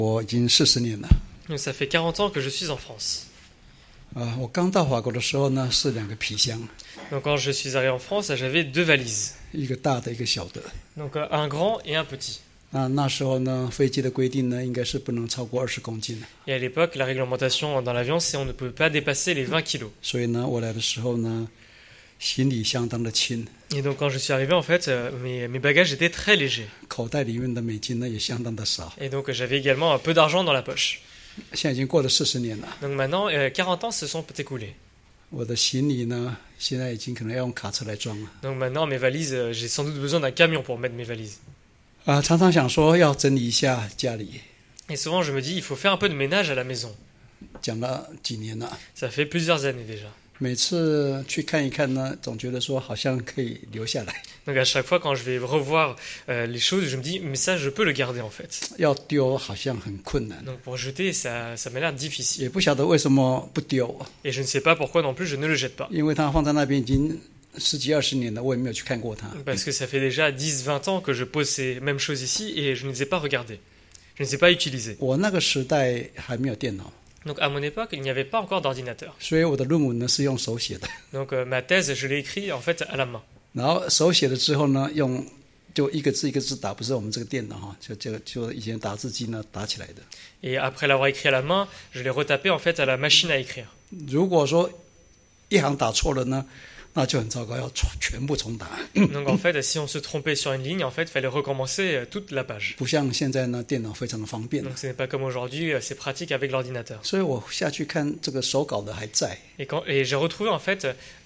我已经40年了。 Donc ça fait 40 ans que je suis en France. 我刚到法国的时候呢，是2个皮箱， Donc quand je suis arrivé en France, j'avais 2 valises. 一个大的，一个小的。 Donc un grand et un petit. 那时候呢，飞机的规定呢，应该是不能超过20公斤。 Et à l'époque, la réglementation dans l'avion, c'est on ne peut pas dépasser les 20 kilos. 所以呢，我来的时候呢，行李相当的轻， Et donc quand je suis arrivé, en fait, mes bagages étaient très légers. 口袋里面的美金呢也相当的少。 Et donc j'avais également un peu d'argent dans la poche. 现在已经过了40年了， Donc maintenant, 40 ans se sont écoulés. 我的行李呢，现在已经可能要用卡车来装了。 Donc maintenant, mes valises, j'ai sans doute besoin d'un camion pour mettre mes valises. 常常想说要整理一下家里， Et souvent, je me dis, il faut faire un peu de ménage à la maison. 讲了几年了， Ça fait plusieurs années déjà. 每次去看一看呢，总觉得说好像可以留下来， Donc à chaque fois, quand je vais revoir les choses, je me dis, mais ça, je peux le garder en fait. 要丢好像很困难， Donc pour jeter, ça m'a l'air difficile. 也不晓得为什么不丢， Et je ne sais pas pourquoi non plus je ne le jette pas. 因为它放在那边已经10几20年了，我也没有去看过它。 Parce que ça fait déjà 10-20 ans que je pose ces mêmes choses ici et je ne les ai pas regardées. Je ne les ai pas utilisées. 我那个时代还没有电脑， Donc à mon époque, il n'y avait pas encore d'ordinateur. 所以我的论文呢是用手写的。 Donc ma thèse, je l'ai écrite en fait à la main. 然后手写了之后呢，就一个字一个字打，不是我们这个电脑哈，就以前打字机呢打起来的。 Et après l'avoir écrit à la main, je l'ai retapé en fait à la machine à écrire. 如果说一行打错了呢，那就很糟糕，要全部重打。 Donc en fait, si on se trompait sur une ligne, en fait, il fallait recommencer toute la page. 不像现在呢，电脑非常的方便。 Donc ce n'est pas comme aujourd'hui, c'est pratique avec l'ordinateur. 所以我下去看这个手稿的还在， Et j'ai retrouvé en fait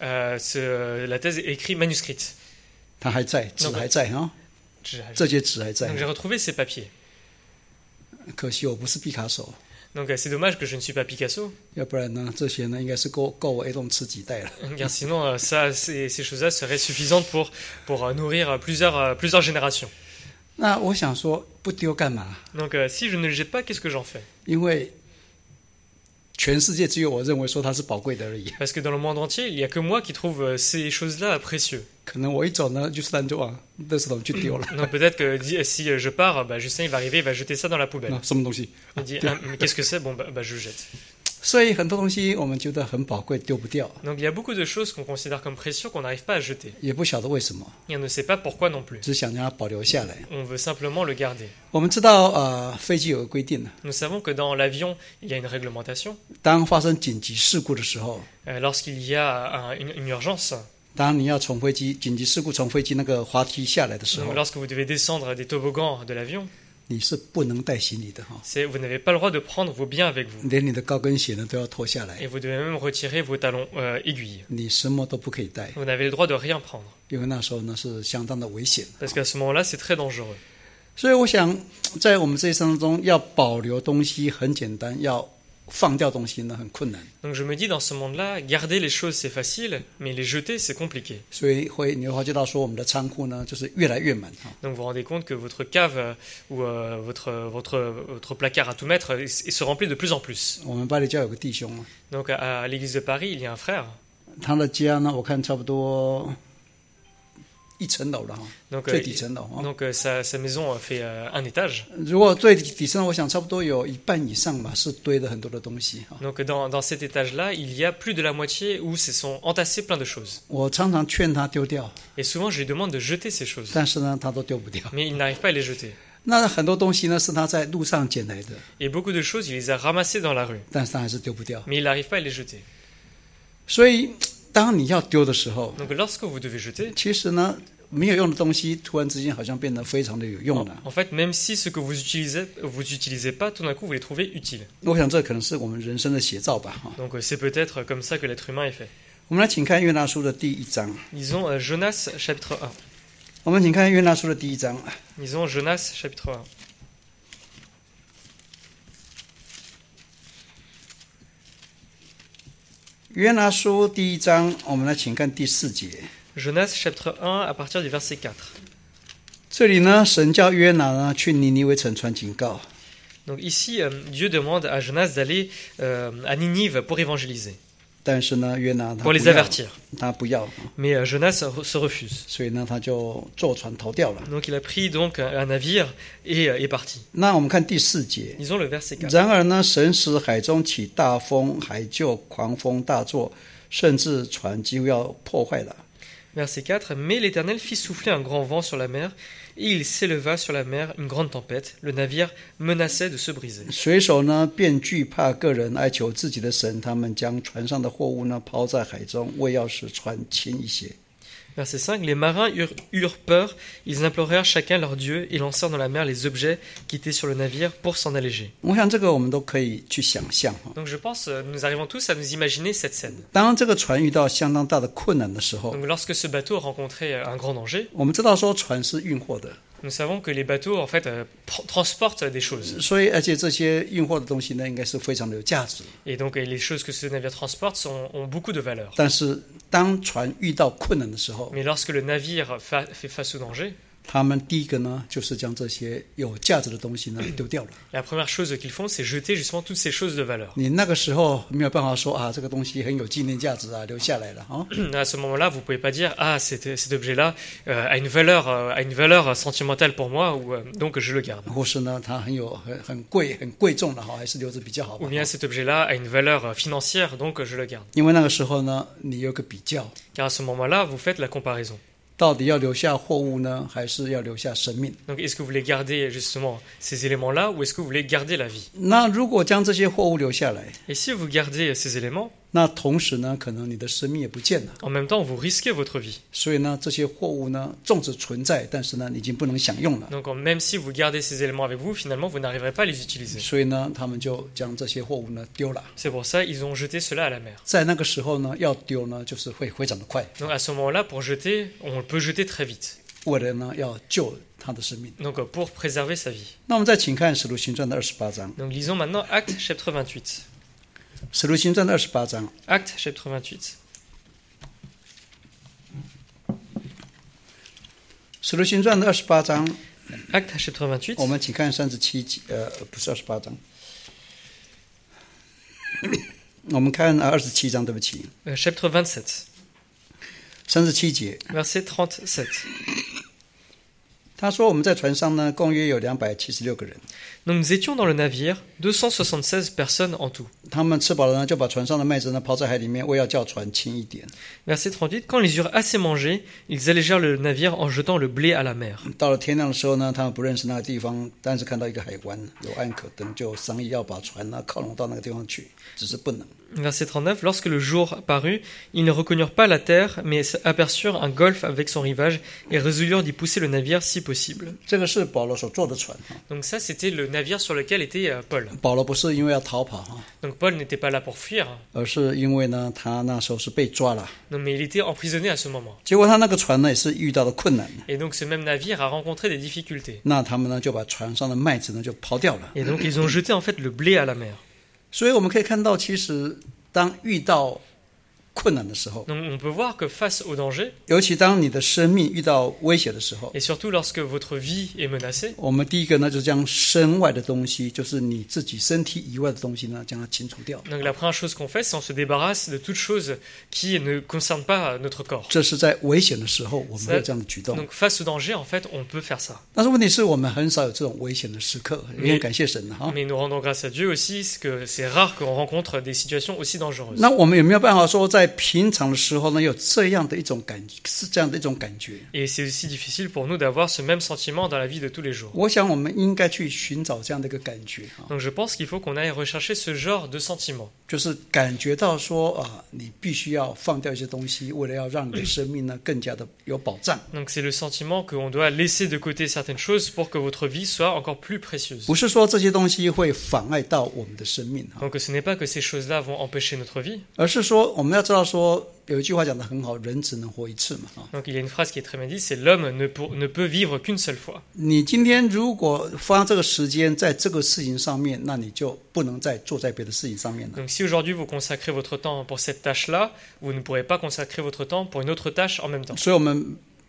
la thèse écrite manuscrite. 它还在，纸还在哈，这些纸还在 Donc。j'ai retrouvé ces papiers. 可惜我不是毕卡索， Donc c'est dommage que je ne suis pas Picasso, 要不然呢，这些呢应该是够我一栋吃几代了。 car sinon ces choses-là seraient suffisantes pour nourrir plusieurs générations. 那我想说，不丢干嘛？ Donc si je ne le jette pas, qu'est-ce que j'en fais? 因为全世界只有我认为说它是宝贵的而已。 Parce que dans le monde entier, il n'y a que moi qui trouve ces choses-là précieuses. 可能我一走呢，就是就往垃圾桶去丢了。 Donc peut-être que si je pars, Justin il va arriver, il va jeter ça dans la poubelle. 那什么东西？ Il dit ah, mais qu'est-ce que c'est? Bon je jette. 所以很多东西我们觉得很宝贵，丢不掉， Donc il y a beaucoup de choses qu'on considère comme précieux qu'on n'arrive pas à jeter. 也不晓得为什么， Et on ne sait pas pourquoi non plus. 只想让它保留下来。 On veut simplement le garder. 我们知道飞机有个规定呢， Nous savons que dans l'avion, il y a une réglementation. 当发生紧急事故的时候， Lorsqu'il y a une urgence, 当你要从飞机紧急事故从飞机那个滑梯下来的时 donc 候， lorsque vous devez descendre des toboggans de l'avion, 你是不能带行李的哈， vous n'avez pas le droit de prendre vos biens avec vous. 连你的高跟鞋呢都要脱下 Et 来， vous devez même retirer vos talons aiguilles. 你什么都不可以带， Vous n'avez le droit de rien prendre. 因为那时候呢是相当的危险。 Parce qu'à ce moment-là, c'est très dangereux. 所以我想，在我们这一生中，要保留东西很简单，要放掉东西呢很困难。 Donc je me dis, dans ce monde-là, garder les choses, c'est facile, mais les jeter, c'est compliqué. 所以你会发觉到说，我们的仓库呢就是越来越满哈。 Donc vous vous rendez compte que votre cave ou votre placard à tout mettre il se remplit de plus en plus. 我们巴黎教有个弟兄啊， Donc à l'église de Paris, il y a un frère. 他的家呢，我看差不多1层楼了哈， Donc, 最底层楼哈。 donc sa maison fait un étage. 如果最底层，我想差不多有一半以上吧，是堆了很多的东西哈。 Donc dans cet étage-là, il y a plus de la moitié où se sont entassés plein de choses. 我常常劝他丢掉， Et souvent, je lui demande de jeter ces choses. 但是呢，他都丢不掉。 Mais il n'arrive pas à les jeter. 那很多东西呢，是他在路上捡来的， Et beaucoup de choses, il les a ramassées dans la rue. 但是他还是丢不掉。 Mais il n'arrive pas à les jeter. 所以，当你要丢的时候， Donc lorsque vous devez jeter, 其实呢，没有用的东西，突然之间好像变得非常的有用了。 en fait, même si ce que vous utilisez pas, tout d'un coup, vous les trouvez utiles. 我想这可能是我们人生的写照吧。哈， Donc c'est peut-être comme ça que l'être humain est fait. 我们来请看约拿书的第1章。 Lisons Jonas chapitre 1. 我们请看约拿书的第1章。 Lisons Jonas chapitre 1. 约拿书第1章，我们来请看第4节。 Jonas chapitre 1 à partir du verset 4. 这里呢，神叫约拿呢去尼尼微城传警告。 Donc ici, Dieu demande à Jonas d'aller à Ninive pour évangéliser. 但是呢，约拿他 pour 不 les 要， avertir. 他不要， Mais Jonas se refuse. 所以呢，他就坐船逃掉了。 Donc il a pris donc un navire et est parti. 那我们看第4节， Lisons le verset 4. 然而呢，神使海中起大风，海就狂风大作，甚至船几乎要破坏了。 Verset 4. Mais l'Éternel fit souffler un grand vent sur la mer, et il s'éleva sur la mer une grande tempête. Le navire menaçait de se briser. 水手呢，便惧怕个人哀求自己的神，他们将船上的货物呢抛在海中，为要使船轻一些。 Verset 5. Les marins eurent peur, ils implorèrent chacun leur Dieu et lancèrent dans la mer les objets qui étaient sur le navire pour s'en alléger. 我想这个我们都可以去想象哈。 Donc je pense, nous arrivons tous à nous imaginer cette scène. 当这个船遇到相当大的困难的时候， Donc lorsque ce bateau rencontrait un grand danger, 我们知道说船是运货的， nous savons que les bateaux en fait transportent des choses. 所以而且这些运货的东西呢，应该是非常的有价值。 Et donc les choses que ce navire transporte ont beaucoup de valeur. 但是当船遇到困难的时候， Mais lorsque le navire fait face au danger, 他们第一个呢，就是将这些有价值的东西呢丢掉了。 la première chose qu'ils font, c'est jeter justement toutes ces choses de valeur. 你那个时候没有办法说啊，这个东西很有纪念价值啊，留下来了啊。 À ce moment-là, vous pouvez pas dire ah cet objet-là a une valeur sentimentale pour moi ou donc je le garde. 或是呢，它很贵重的哈，还是留着比较好吧 Ou。bien cet objet-là a une valeur financière donc je le garde. 因为那个时候呢，你有个比较， Car à ce moment-là, vous faites la comparaison. 到底要留下货物呢，还是要留下生命？ Donc est-ce que vous voulez garder justement ces éléments-là ou est-ce que vous voulez garder la vie? 那如果将这些货物留下来， Et si vous gardez ces éléments, 那同时呢，可能你的生命也不见了。 en même temps, vous risquez votre vie. 所以呢，这些货物呢，纵使存在，但是呢，你已经不能享用了。 Donc même si vous gardez ces éléments avec vous, finalement, vous n'arriverez pas à les utiliser. 所以呢，他们就将这些货物呢丢了。 C'est pour ça ils ont jeté cela à la mer. 在那个时候呢，要丢呢，就是会非常的快， Donc à ce moment-là, pour jeter, on peut jeter très vite. 为了呢要救他的生命。 Donc pour préserver sa vie. 那我们再请看《使徒行传》的28章，《 Donc lisons maintenant Actes chapitre 28. 使徒行传》的28章， Actes chapitre 28. 《使徒行传》的28章， Actes chapitre 28. 我们请看37节，不是28章，我们看27章，对不起， Chapitre 27. 37节， Verset 37. 他说我们在船上呢，共约有276个人， Donc nous étions dans le navire, 276 personnes en tout. 他们吃饱了呢，就把船上的麦子呢抛在海里面，为要叫船轻一点。 Verset 38. Quand ils eurent assez mangé, ils allégèrent le navire en jetant le blé à la mer. 到了天亮的时候呢，他们不认识那个地方，但是看到一个海湾有岸可登，就商议要把船呢靠拢到那个地方去，只是不能。 Verset 39. Lorsque le jour parut, ils ne reconnurent pas la terre, mais aperçurent un golfe avec son rivage et résolurent d'y pousser le navire si possible. 这个是保罗所坐的船哈， Donc ça, c'était le navire sur lequel était Paul. 保罗不是因为要逃跑哈， Donc Paul n'était pas là pour fuir, 而是因为呢他那时候是被抓了， non, mais il était emprisonné à ce moment. 结果他那个船呢也是遇到了困难， Et donc ce même navire a rencontré des difficultés. 那他们呢就把船上的麦子呢就抛掉了。 Et donc ils ont jeté en fait le blé à la mer. 所以我们可以看到，其实当遇到困难的时候， Donc on peut voir que face au danger, 尤其当你的生命遇到威胁的时候， et surtout lorsque votre vie est menacée, 我们第一个呢，就是将身外的东西，就是你自己身体以外的东西呢，将它清除掉。 donc la première chose qu'on fait, c'est on se débarrasse de toute chose qui ne concerne pas notre corps. 这是在危险的时候，我们会有这样的举动。 Donc face au danger, en fait, on peut faire ça. 但是问题是我们很少有这种危险的时刻，也很感谢神哈。 Mais nous rendons grâce à Dieu aussi, parce que c'est rare qu'on rencontre des situations aussi dangereuses. 那我们有没有办法说，在平常的时候呢，有这样的一种感，是这样的一种感觉？ Et c'est aussi difficile pour nous d'avoir ce même sentiment dans la vie de tous les jours. 我想我们应该去寻找这样的一个感觉哈， Donc je pense qu'il faut qu'on aille rechercher ce genre de sentiment. 就是感觉到说啊，你必须要放掉一些东西，为了要让你的生命呢更加的有保障。 Donc c'est le sentiment qu'on doit laisser de côté certaines choses pour que votre vie soit encore plus précieuse. 不是说这些东西会妨碍到我们的生命哈， Donc ce n'est pas que ces choses-là vont empêcher notre vie. 而是说我们要知道说，有一句话讲得很好，人只能活一次嘛哈。 Donc il y a une phrase qui est très bien dite, c'est l'homme ne peut vivre qu'une seule fois. 你今天如果花这个时间在这个事情上面，那你就不能再做在别的事情上面了。 Donc si aujourd'hui vous consacrez votre temps pour cette tâche-là, vous ne pourrez pas consacrer votre temps pour une autre tâche en même temps. 所以我们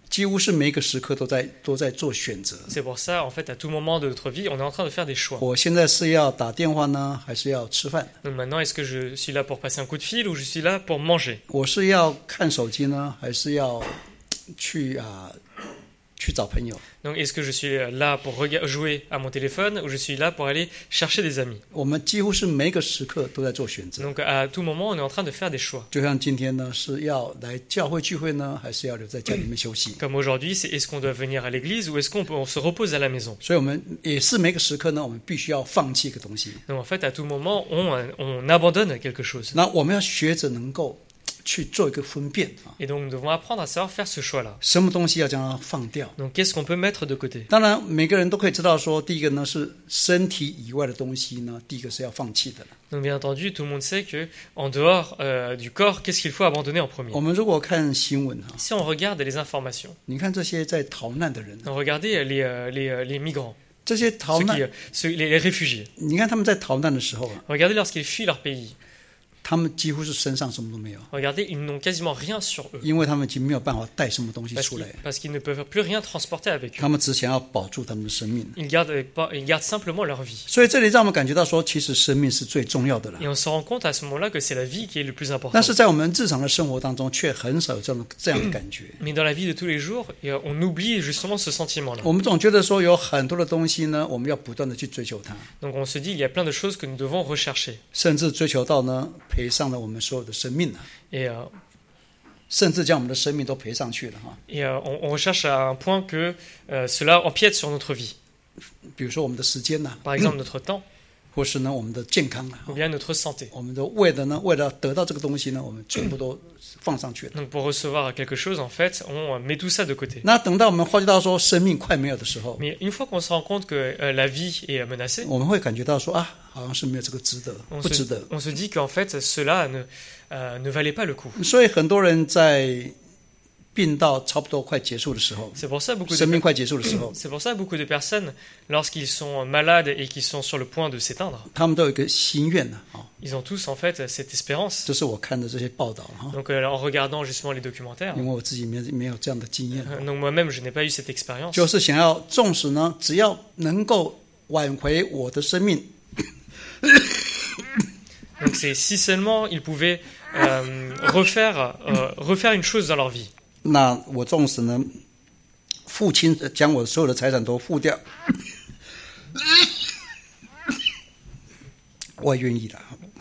几乎是每一个时刻都在做选择。 C'est pour ça, en fait, à tout moment de notre vie, on est en train de faire des choix. 我现在是要打电话呢，还是要吃饭？ Donc maintenant, est-ce que je suis là pour passer un coup de fil ou je suis là pour manger? 我是要看手机呢，还是要去找朋友？ Donc est-ce que je suis là pour jouer à mon téléphone ou je suis là pour aller chercher des amis? 我们几乎是每一个时刻都在做选择。 Donc à tout moment, on est en train de faire des choix. 就像今天呢，是要来教会聚会呢，还是要留在家里面休息？ Comme aujourd'hui, c'est est-ce qu'on doit venir à l'église ou est-ce qu'on se repose à la maison? 所以我们也是每个时刻呢，我们必须要放弃一个东西。 Donc en fait, à tout moment, on abandonne quelque chose. 那我们要学着能够去做一个分辨啊， Et donc nous devons apprendre à savoir faire ce choix-là. 什么东西要将它放掉。 Donc qu'est-ce qu'on peut mettre de côté? 当然，每个人都可以知道说，第一个呢是身体以外的东西呢，第一个是要放弃的了。 Donc bien entendu, tout le monde sait que en dehors du corps, qu'est-ce qu'il faut abandonner en premier? 我们如果看新闻啊， Si on regarde les informations, 你看这些在逃难的人， on regardez les migrants, 这些逃难， les réfugiés. 你看他们在逃难的时候啊， Regardez lorsqu'ils fuient leur pays. 他们几乎是身上什么都没有， Regardez, ils n'ont quasiment rien sur eux 因为他们已经没有办法带什么东西 parce 出 qu'ils, 来， parce qu'ils ne peuvent plus rien transporter avec eux. 他们只想要保住他们的生命。 Ils gardent simplement leur vie. 所以这里让我们感觉到说，其实生命是最重要的了 Et。on se rend compte à ce moment-là que c'est la vie qui est le plus 但 important. 是在我们日常的生活当中，却很少有这样的感觉。 Mais dans la vie de tous les jours, on oublie justement ce sentiment-là. 我们总觉得说，有很多的东西呢，我们要不断的去追求它， Donc on se dit, il y a plein de choses que nous devons rechercher. 甚至追求到呢，赔上了我们所有的生命了， Et, 甚至将我们的生命都赔上去了哈。 on recherche à un point que cela empiète sur notre vie. 比如说我们的时间呐， Par exemple, notre temps 或是呢我们的健康啊， ou bien notre santé. 我们都为了得到这个东西呢，我们全部都放上去了。 Donc pour recevoir quelque chose, en fait, on met tout ça de côté. 那等到我们发觉到说生命快没有的时候， Mais une fois qu'on se rend compte que la vie est menacée, 我们会感觉到说啊，好像是没有这个值得， on 不值得。 se dit qu'en fait, cela ne valait pas le coup. 所以很多人在病到差不多快结束的时候， C'est pour ça beaucoup 生命 de 快结束的时候， c'est pour ça beaucoup de personnes, lorsqu'ils sont malades et qu'ils sont sur le point de s'éteindre, 他们都有一个心愿呢，啊， ils ont tous en fait cette espérance. 这是我看的这些报道哈， Donc en regardant justement les documentaires, 因为我自己没有这样的经验， donc moi-même je n'ai pas eu cette expérience. 就是想要纵使呢，只要能够挽回我的生命， Donc c'est si seulement ils pouvaient refaire une chose dans leur vie. 那我纵使呢，父亲将我所有的财产都付掉，我也愿意的。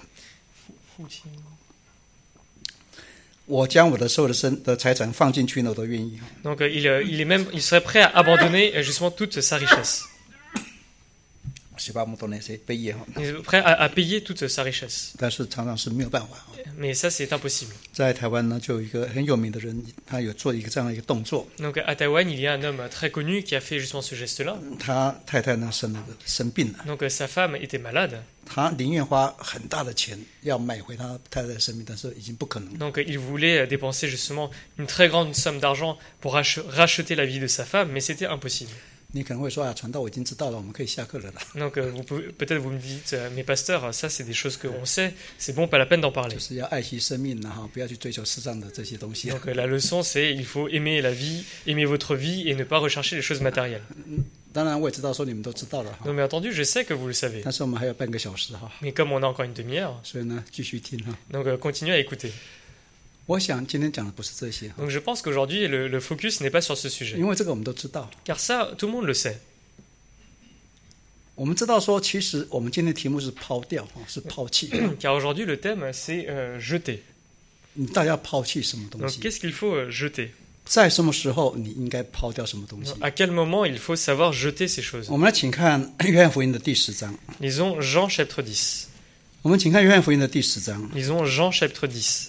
我将我的所有的财产放进去呢，我都愿意。 Donc il serait prêt à abandonner justement toute sa richesse. 希望我们都能是被业哈， Il est prêt à payer toute sa richesse. 但是常常是没有办法。 Mais ça c'est impossible. 在台湾呢，就有一个很有名的人，他有做一个这样的一个动作。 Donc à Taïwan, il y a un homme très connu qui a fait justement ce geste-là. 他太太呢生病了， Donc sa femme était malade. 他宁愿花很大的钱要买回他太太的生命，但是已经不可能。 Donc il voulait dépenser justement une très grande somme d'argent pour racheter la vie de sa femme, mais c'était impossible. 你可能会说啊，传道我已经知道了，我们可以下课了啦。 Donc peut-être vous me dites, mais pasteur, ça c'est des choses qu'on sait, c'est bon, pas la peine d'en parler. 就是要爱惜生命呢，哈，不要去追求世上的这些东西。 Donc la leçon c'est il faut aimer la vie, aimer votre vie et ne pas rechercher les choses matérielles. 当然我也知道说你们都知道了哈， Donc bien entendu, je sais que vous le savez. 但是我们还有半个小时哈， Mais comme on a encore une demi-heure, 所以呢继续听哈。 donc continuez à écouter. 我想今天讲的不是这些， Donc je pense qu'aujourd'hui le focus n'est pas sur ce sujet. 因为这个我们都知道。 Car ça, tout le monde le sait. 我们知道说，其实我们今天的题目是抛掉哈，是抛弃。 Car aujourd'hui le thème c'est jeter. 你到底要抛弃什么东 Donc 西？ qu'est-ce qu'il faut jeter? 在什么时候你应该抛掉什么东西？ À quel moment il faut savoir jeter ces choses? 我们来请看约翰福音的第10章。 Lisons Jean chapitre 10. 我们请看约翰福音的第10章。 Lisons Jean chapitre 10.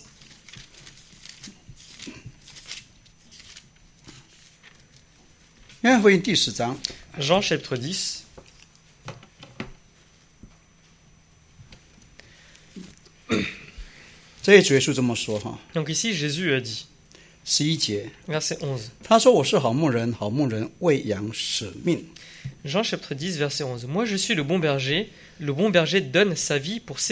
约翰福音第10章。 Jean chapitre 10. 这里主耶稣这么说哈， Donc ici Jésus a dit, 11节， verset 11. 他说：“我是好牧人，好牧人为羊舍命。 Jean chapitre 10, verset 11. Moi je suis le bon berger donne sa vie pour ses brebis. ”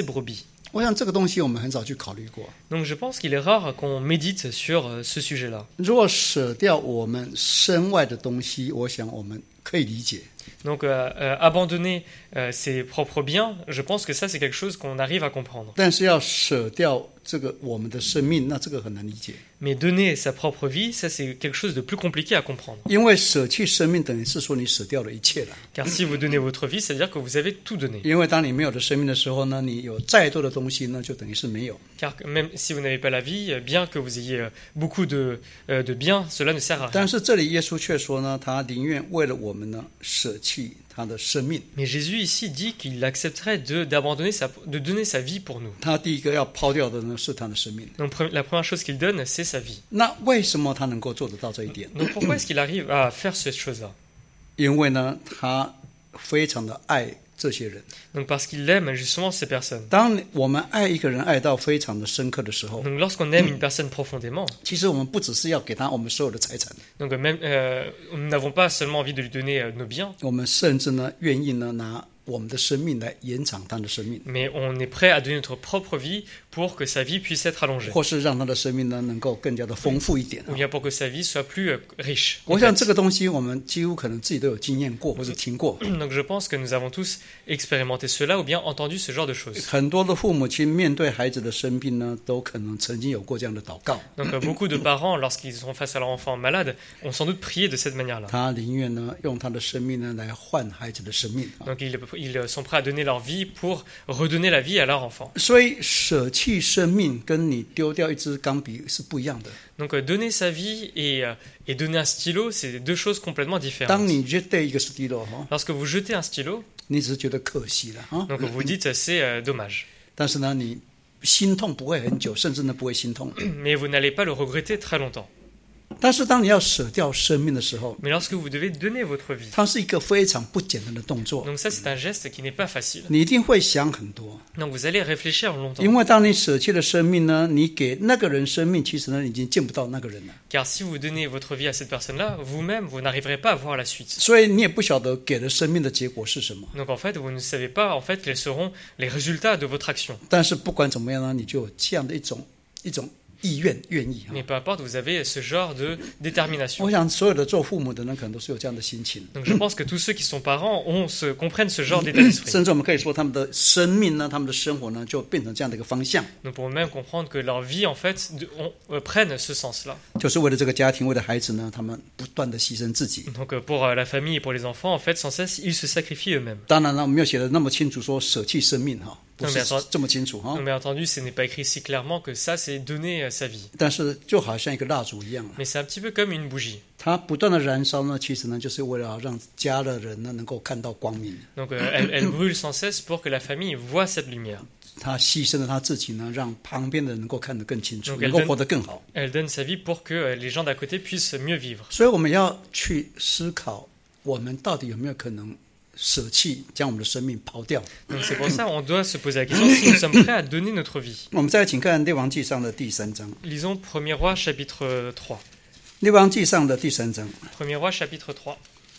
我想这个东西我们很少去考虑过。 Donc je pense qu'il est rare qu'on médite sur ce sujet-là. 如果舍掉我们身外的东西，我想我们可以理解。 Donc abandonner ses propres biens, je pense que ça c'est quelque chose qu'on arrive à comprendre. 但是要舍掉这个我们的生命，那这个很难理解。 Mais donner sa propre vie, ça c'est quelque chose de plus compliqué à comprendre. 因为舍弃生命等于是说你舍掉了一切了。 Car si vous donnez votre vie, c'est-à-dire que vous avez tout donné. 因为当你没有了生命的时候呢，你有再多的东西呢，就等于是没有。 Car même si vous n'avez pas la vie, bien que vous ayez beaucoup de biens, cela ne sert à rien. 但是这里耶稣却说呢，他宁愿为了我们呢，舍弃他的生命。 Mais Jésus ici dit qu'il accepterait de donner sa vie pour nous. 他第一个要抛掉的呢是他的生命。 Donc la première chose qu'il donne, c'est sa vie. 那为什么他能够做得到这一点？ Donc pourquoi est-ce qu'il arrive à faire cette chose-là? 因为呢，他非常的爱这些人。 Donc parce qu'il aime justement ces personnes. 当我们爱一个人爱到非常的深刻的时候， Donc lorsqu'on aime une personne profondément, 其实我们不只是要给他我们所有的财产， donc même nous n'avons pas seulement envie de lui donner nos biens, 我们甚至呢愿意呢拿我们的生命来延长他的生命， mais on est prêt à donner notre propre vie pour que sa vie puisse être allongée, 或是让他的生命呢能够更加的丰富一点。 ou bien pour que sa vie soit plus riche. 我想这个东西我们几乎可能自己都有经验过或者听过。 Donc je pense que nous avons tous expérimenté cela ou bien entendu ce genre de choses. 很多的父母亲面对孩子的生病呢，都可能曾经有过这样的祷告。 Donc beaucoup de parents, lorsqu'ils sont face à leur enfant malade, ont sans doute prié de cette manière-là. 他宁愿呢用他的生命呢来换孩子的生命。 Donc ils sont prêts à donner leur vie pour redonner la vie à leur enfant. 所以舍弃生命跟你丢掉一支钢笔是不一样的。 Donc donner sa vie et donner un stylo, c'est deux choses complètement 当 différentes. 你扔一个 stylo 哈， Lorsque vous jetez un stylo, 你只是觉得可惜了哈， donc vous dites c'est dommage. 但是呢你心痛不会很久，甚至呢不会心痛。 Mais vous n'allez pas le regretter très longtemps. 但是当你要舍掉生命的时候， Mais lorsque vous devez donner votre vie, 它是一个非常不简单的动作， donc ça c'est un geste qui n'est pas facile. 你一定会想很多。 Donc vous allez réfléchir longtemps. 因为当你舍弃了生命呢，你给那个人生命，其实呢已经见不到那个人了， Car si vous donnez votre vie à cette personne-là, vous-même, vous n'arriverez pas à voir la suite. 所以你也不晓得给了生命的结果是什么。 Donc en fait, vous ne savez pas en fait quels seront les résultats de votre action. 但是不管怎么样呢，你就有这样的一种意愿愿意。 Mais peu importe, vous avez ce genre de détermination. 我想所有的做父母的人可能都是有这样的心情。 Donc je pense que tous ceux qui sont parents comprennent ce genre d'état d'esprit. 甚至我们可以说，他们的生命呢，他们的生活呢，就变成这样的一个方向， Nous pouvons même comprendre que leur vie en fait prenne ce sens-là. 就是为了这个家庭，为了孩子呢，他们不断的牺牲自己。 Donc pour la famille et pour les enfants, en fait, sans cesse, ils se sacrifient eux-mêmes. 当然了，我们没有写的那么清楚，说舍弃生命哈，不是这么清楚哈 Donc,。bien entendu, ce n'est pas écrit si clairement que ça, c'est donner sa vie. 但是就好像一个蜡烛一样， Mais c'est un petit peu comme une bougie. 它不断的燃烧呢，其实呢，就是为了让家的人呢能够看到光明。 Donc elle brûle sans cesse pour que la famille voit cette lumière. 他牺牲了他自己呢，让旁边的人能够看得更清楚， Donc 能够活得更好。 Elle donne sa vie pour que les gens d'à côté puissent mieux vivre. 所以我们要去思考，我们到底有没有可能舍弃，将我们的生命抛掉？ Donc c'est pour ça qu'on doit se poser la question si nous sommes prêts à donner notre vie. 我们再来请看《列王纪上》的第3章，《 Lisons 1er Roi chapitre 3. 列王纪上》的第3章。 1er Roi chapitre 3.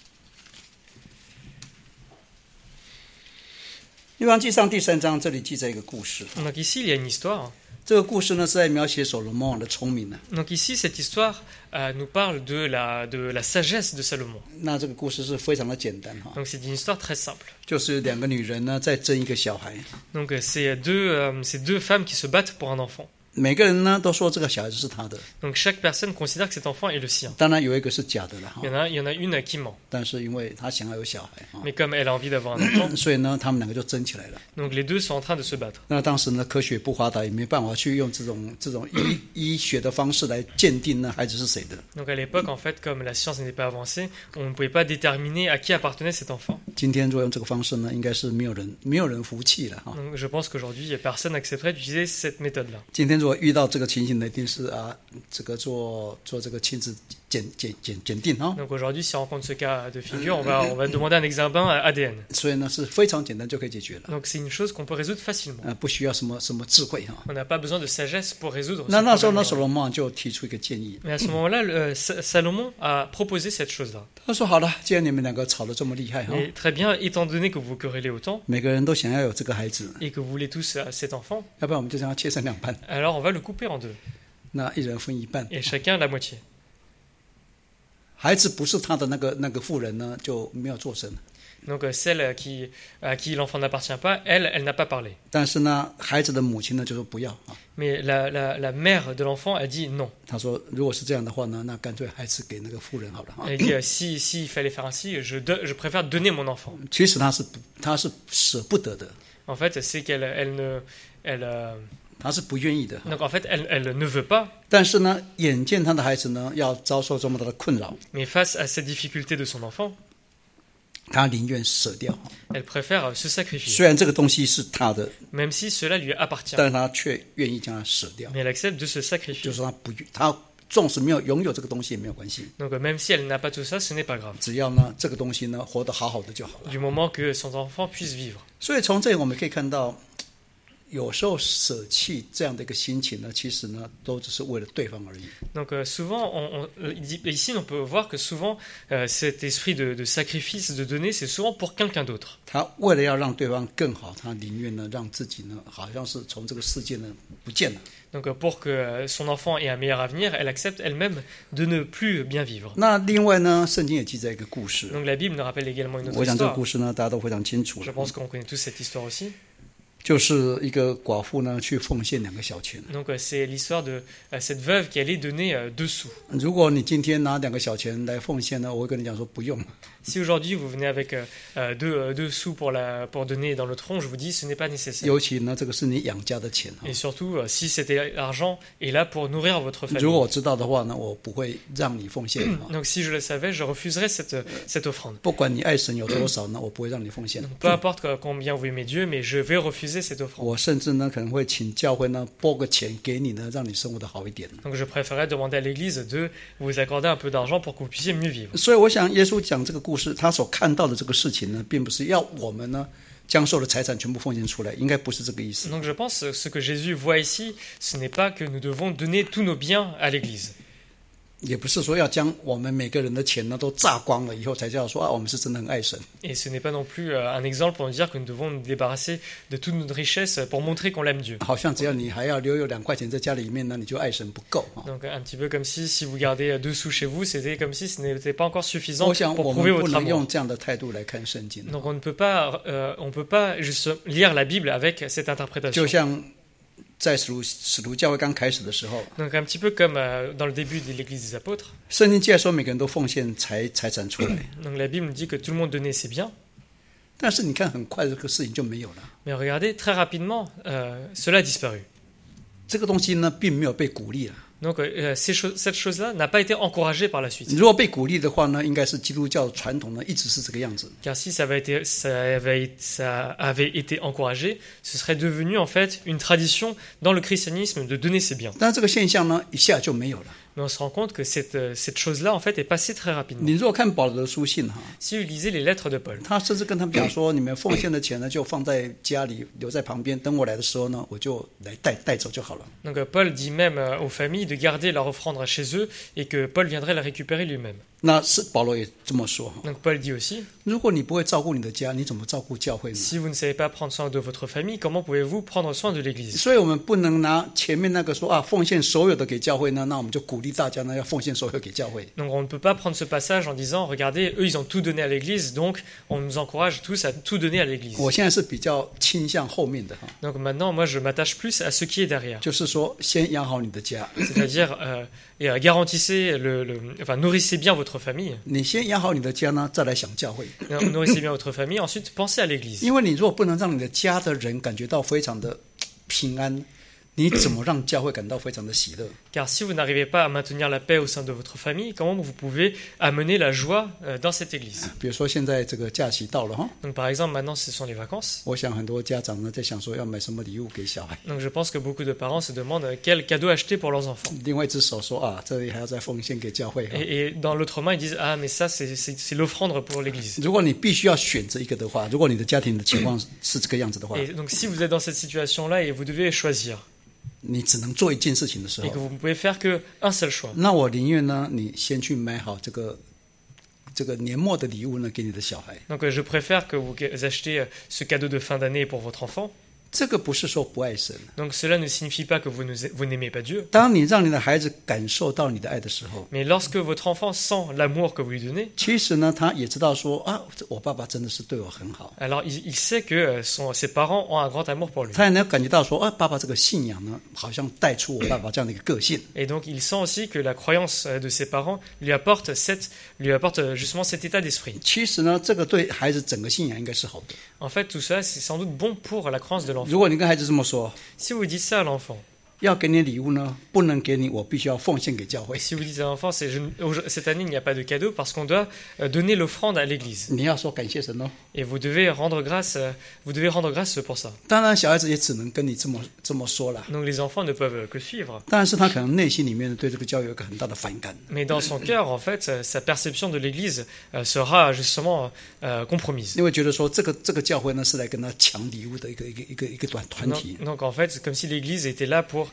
列王纪上第3章这里记载一个故事， Donc ici, il y a une histoire. 这个故事呢是在描写所罗门王的聪明呢。 Donc ici, cette histoire nous parle de la sagesse de Salomon. 那这个故事是非常的简单哈， Donc c'est une histoire très simple. 就是2个女人呢在争一个小孩， Donc c'est deux femmes qui se battent pour un enfant. 每个人呢都说这个小孩子是他的， Donc chaque personne considère que cet enfant est le sien. 当然有一个是假的了哈 Il y en a une qui ment. 但是因为他想要有小孩哈， Mais comme elle a envie d'avoir un enfant, 所以呢他们2个就争起来了。 donc les deux sont en train de se battre. 那当时呢科学不发达，也没办法去用这种医学的方式来鉴定呢孩子是谁的。 Donc à l'époque, en fait, comme la science n'était pas avancée, on ne pouvait pas déterminer à qui appartenait cet enfant. 今天如果用这个方式呢，应该是没有人服气了哈。 Donc je pense qu'aujourd'hui, personne n'accepterait d'utiliser cette méthode-là. 今天如果遇到这个情形呢，一定是这个做这个亲子检定哈。 Donc aujourd'hui, si on rencontre ce cas de figure, on va demander un examen ADN. 所以呢是非常简单就可以解决了， Donc c'est une chose qu'on peut résoudre facilement. 不需要什么智慧哈。 On n'a pas besoin de sagesse pour résoudre. 那 ce 时候呢， problème. 所罗门就提出一个建议， Mais à ce moment-là, Salomon a proposé cette chose-là. 他说：“好了，既然你们两个吵得这么厉害哈， Et très bien, étant donné que vous querellez autant 每个人都想要有这个孩子， et que vous voulez tous cet enfant, 要不然我们就将他切成两半， alors on va le couper en deux 那一人分一半。 et chacun la moitié. 孩子不是他的那个妇人呢，就没有做声。 Donc celle à qui l'enfant n'appartient pas, elle n'a pas parlé. 但是呢，孩子的母亲呢就说不要啊。 Mais la mère de l'enfant a dit non. 他说，如果是这样的话呢，那干脆孩子给那个妇人好了啊。 Elle dit s'il fallait faire ainsi, je préfère donner mon enfant. 其实他是舍不得的， En fait, c'est qu'elle 他是不愿意的。 donc en fait, elle ne veut pas. 但是呢，眼见他的孩子呢要遭受这么大的困扰， Mais face à cette difficulté de son enfant, 他宁愿舍掉。 elle préfère se sacrifier. 虽然这个东西是他的， Même si cela lui appartient. 但是他却愿意将它舍掉， Mais elle accepte de se sacrifier. 就是他纵使没有拥有这个东西也没有关系， Donc même si elle n'a pas tout ça, ce n'est pas grave. 只要呢这个东西呢活得好好的就好了。 Du moment que son enfant puisse vivre. 所以从这里我们可以看到，有时候舍弃这样的一个心情呢，其实呢都只是为了对方而已。 Donc souvent, ici on peut voir que souvent cet esprit de sacrifice, de donner, c'est souvent pour quelqu'un d'autre. 他为了要让对方更好，他宁愿呢让自己呢好像是从这个世界呢不见了。 Donc pour que son enfant ait un meilleur avenir, elle accepte elle-même de ne plus bien vivre. 那另外呢，圣经也记载一个故事， Donc la Bible nous rappelle également une autre 我想这个 histoire. 故事呢大家都非常清楚 Je pense qu'on connaît tous cette histoire aussi. 就是一个寡妇呢去奉献2个小钱。 Donc c'est l'histoire de cette veuve qui allait donner 2 sous. 如果你今天拿2个小钱来奉献呢，我会跟你讲说不用。 Si aujourd'hui vous venez avec 2 sous pour donner dans le tronc, je vous dis ce n'est pas nécessaire. 尤其呢，这个是你养家的钱。 Et surtout, si cet argent est là pour nourrir votre 如 famille. 果我知道的话呢，我不会让你奉献。 Donc si je le savais, je refuserais cette offrande. 不管你爱神有多少呢，我不会让你奉献。 Peu importe combien vous aimez Dieu, mais je vais refuser cette offrande. 我甚至呢可能会请教会呢拨个钱给你呢，让你生活的好一点。 Donc je préférerais demander à l'Église de vous accorder un peu d'argent pour que vous puissiez mieux vivre. 所以我想，耶稣讲这个故事，他所看到的这个事情呢，并不是要我们呢将所有的财产全部奉献出来，应该不是这个意思。 Donc je pense ce que Jésus voit ici, ce n'est pas que nous devons donner tous nos biens à l'Église. 也不是说要将我们每个人的钱呢都榨光了以后才叫说我们是真的很爱神。 Et ce n'est pas non plus un exemple pour nous dire que nous devons nous débarrasser de toute notre richesse pour montrer qu'on l'aime Dieu. 好像只要你还要留有2块钱在家里面呢，你就爱神不够。 Donc un petit peu comme si vous gardez 2 sous chez vous, c'était comme si ce n'était pas encore suffisant 我想 pour 我 prouver 们不 votre 能 amour. 用这样的态度来看圣经。 Donc on ne peut pas juste lire la Bible avec cette interprétation. 就像在使徒教会刚开始的时候， Donc un petit peu comme dans le début de l'Église des apôtres. 圣经既然说每个人都奉献财产出来， Donc la Bible nous dit que tout le monde donnait ses biens. 但是你看很快这个事情就没有了， Mais regardez, très rapidement, cela a disparu. 这个东西呢并没有被鼓励了。 Donc cette chose-là n'a pas été encouragée par la suite. 如果被鼓励的话呢，应该是基督教传统呢一直是这个样子。 Car si ça avait été encouragé, ce serait devenu en fait une tradition dans le christianisme de donner ses biens. 但是这个现象呢一下就没有了。 Mais on se rend compte que cette chose-là en fait est passée très rapidement. 你如果看保罗的书信哈， Si vous lisez les lettres de Paul, 他甚至跟他们讲说，你们奉献的钱呢就放在家里留在旁边，等我来的时候呢，我就来带走就好了。 donc Paul dit même aux familles de garder leur offrande chez eux et que Paul viendrait la récupérer lui-même. 那是保罗也这么说哈。 Donc Paul dit aussi, 如果你不会照顾你的家，你怎么照顾教会呢？ si vous ne savez pas prendre soin de votre famille, comment pouvez-vous prendre soin de l'Église? 所以我们不能拿前面那个说奉献所有的给教会呢，那我们就鼓励大家呢要奉献所有给教会。 Donc on ne peut pas prendre ce passage en disant, regardez, eux ils ont tout donné à l'Église, donc on nous encourage tous à tout donner à l'Église. 我现在是比较倾向后面的哈， Donc maintenant, moi je m'attache plus à ce qui est derrière. 就是说先养好你的家， C'est-à-dire, garantissez enfin nourrissez bien votre famille. 你先养好你的家呢，再来想教会。 Nourrissez bien votre famille, ensuite pensez à l'Église. 因为你如果不能让你的家的人感觉到非常的平安，你怎么让教会感到非常的喜乐？ Car si vous n'arrivez pas à maintenir la paix au sein de votre famille, comment vous pouvez amener la joie dans cette église? 比如说现在这个假期到了哈， Donc par exemple, maintenant ce sont les vacances. 我想很多家长呢在想说要买什么礼物给小孩。 Donc je pense que beaucoup de parents se demandent quel cadeau acheter pour leurs enfants. 另外一只手说啊，这里还要再奉献给教会哈。 Et dans l'autre main, ils disent ah mais ça c'est l'offrande pour l'église. 如果你必须要选择一个的话，如果你的家庭的情况是这个样子的话， Et donc si vous êtes dans cette situation-là et vous devez choisir 你只能做一件事情的时 et 候 que，vous ne pouvez faire qu'un seul choix, 那我宁愿呢，你先去买好这个年末的礼物呢，给你的小孩。 donc je préfère que vous achetiez ce cadeau de fin d'année pour votre enfant. 这个不是说不爱神， Donc cela ne signifie pas que vous n'aimez pas Dieu. 当你让你的孩子感受到你的爱的时候， Mais lorsque votre enfant sent l'amour que vous lui donnez, 其实呢，他也知道说啊，我爸爸真的是对我很好， alors il sait que ses parents ont un grand amour pour lui. 他也能感觉到说啊，爸爸这个信仰呢，好像带出我爸爸这样的一个个性。 Et donc il sent aussi que la croyance de ses parents lui apporte justement cet état d'esprit. 其实呢，这个对孩子整个信仰应该是好的。 En fait, tout ça, c'est sans doute bon pour la croyance de l'enfant. 如果你跟孩子这么说， Si vous dites ça à l'enfant, 要给你礼物呢，不能给你，我必须要奉献给教会。 si vous dites à l'enfant, cette année il n'y a pas de cadeau parce qu'on doit donner l'offrande à l'église. 你要说感谢神哦。 Et vous devez rendre grâce pour ça. 当然，小孩子也只能跟你这么说了。 Donc les enfants ne peuvent que suivre. 但是他可能内心里面对这个教育有一个很大的反感。 Mais dans son cœur, en fait, sa perception de l'église sera justement compromise. 因为觉得说这个教会呢是来跟他抢礼物的一个团体。 Donc en fait, c'est comme si l'église était là pour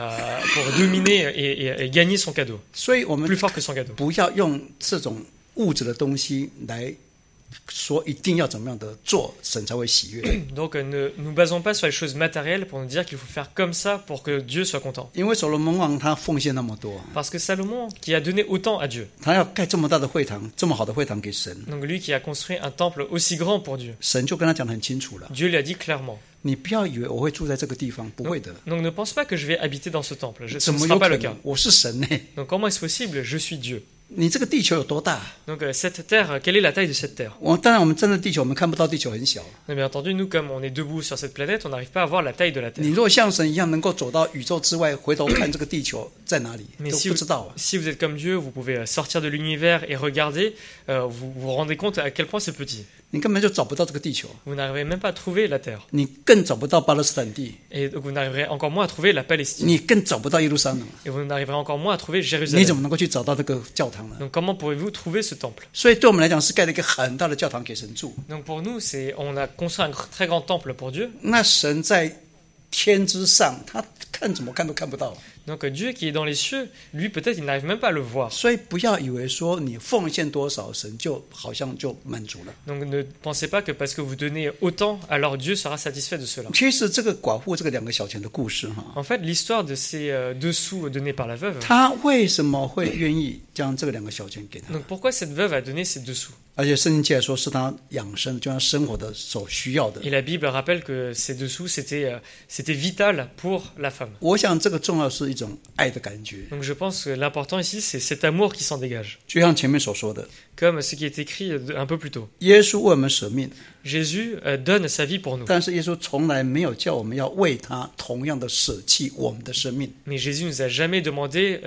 dominer et gagner son cadeau, 所以我们 plus fort que son cadeau. 不要用这种物质的东西来说一定要怎么样的做，神才会喜悦。 Donc ne nous basons pas sur les choses matérielles pour nous dire qu'il faut faire comme ça pour que Dieu soit content. 因为所罗门王他奉献那么多， Parce que Salomon, qui a donné autant à Dieu, 他要盖这么大的会堂，这么好的会堂给神， donc lui qui a construit un temple aussi grand pour Dieu, 神就跟他讲得很清楚了。 Dieu lui a dit clairement. 你不要以为我会住在这个地方，不会的。 Donc ne pense pas que je vais habiter dans ce temple. Ce 怎 ne 么 sera 有 pas 可 le cas. 能？我是神呢？ Donc comment est-ce possible? Je suis Dieu. 你这个地球有多大？ Donc cette terre, quelle est la taille de cette terre? 当然，我们站在地球，我们看不到地球很小。 Mais bien entendu, nous, comme on est debout sur cette planète, on n'arrive pas à voir la taille de la 你 Terre. 如果像神一样，能够走到宇宙之外，回头看这个地球在哪里， Mais 都 si 不 vous, 知道啊。 si vous êtes comme Dieu, vous pouvez sortir de l'univers et regarder, vous vous rendez compte à quel point c'est petit. 你根本就找不到这个地球， Vous n'arrivez même pas à trouver la Terre. 你更找不到巴勒斯坦地， Et donc vous n'arriverez encore moins à trouver la Palestine. 你更找不到耶路撒冷， Et vous n'arriverez encore moins à trouver 你 Jérusalem. 怎么能够去找到这个教堂呢？ Donc comment pouvez-vous trouver ce temple? 所以对我们来讲，是盖了一个很大的教堂给神住。 Donc pour nous, on a construit un très grand temple pour Dieu. 那神在天之上，他看怎么看都看不到。 Donc Dieu qui est dans les cieux, lui peut-être il n'arrive même pas à le voir. 所以不要以为说你奉献多少，神就好像就满足了。 Donc ne pensez pas que parce que vous donnez autant, alors Dieu sera satisfait de cela. 其实这个寡妇这个2个小钱的故事哈， En fait, l'histoire de ces 2 sous donnés par la veuve, 他为什么会愿意将这个2个小钱给他？ donc pourquoi cette veuve a donné ces 2 sous? 而且圣经记载说是他养生，就他生活的所需要的。 Et la Bible rappelle que ces 2 sous, c'était vital pour la femme. 我想这个重要是一种爱的感觉， Donc je pense que l'important ici, c'est cet amour qui s'en dégage. 就像前面所说的， Comme ce qui est écrit un peu plus tôt. 耶稣为我们舍命， Jésus donne sa vie pour nous. 但是耶稣从来没有叫我们要为他同样的舍弃我们的生命。 Mais Jésus nous a jamais demandé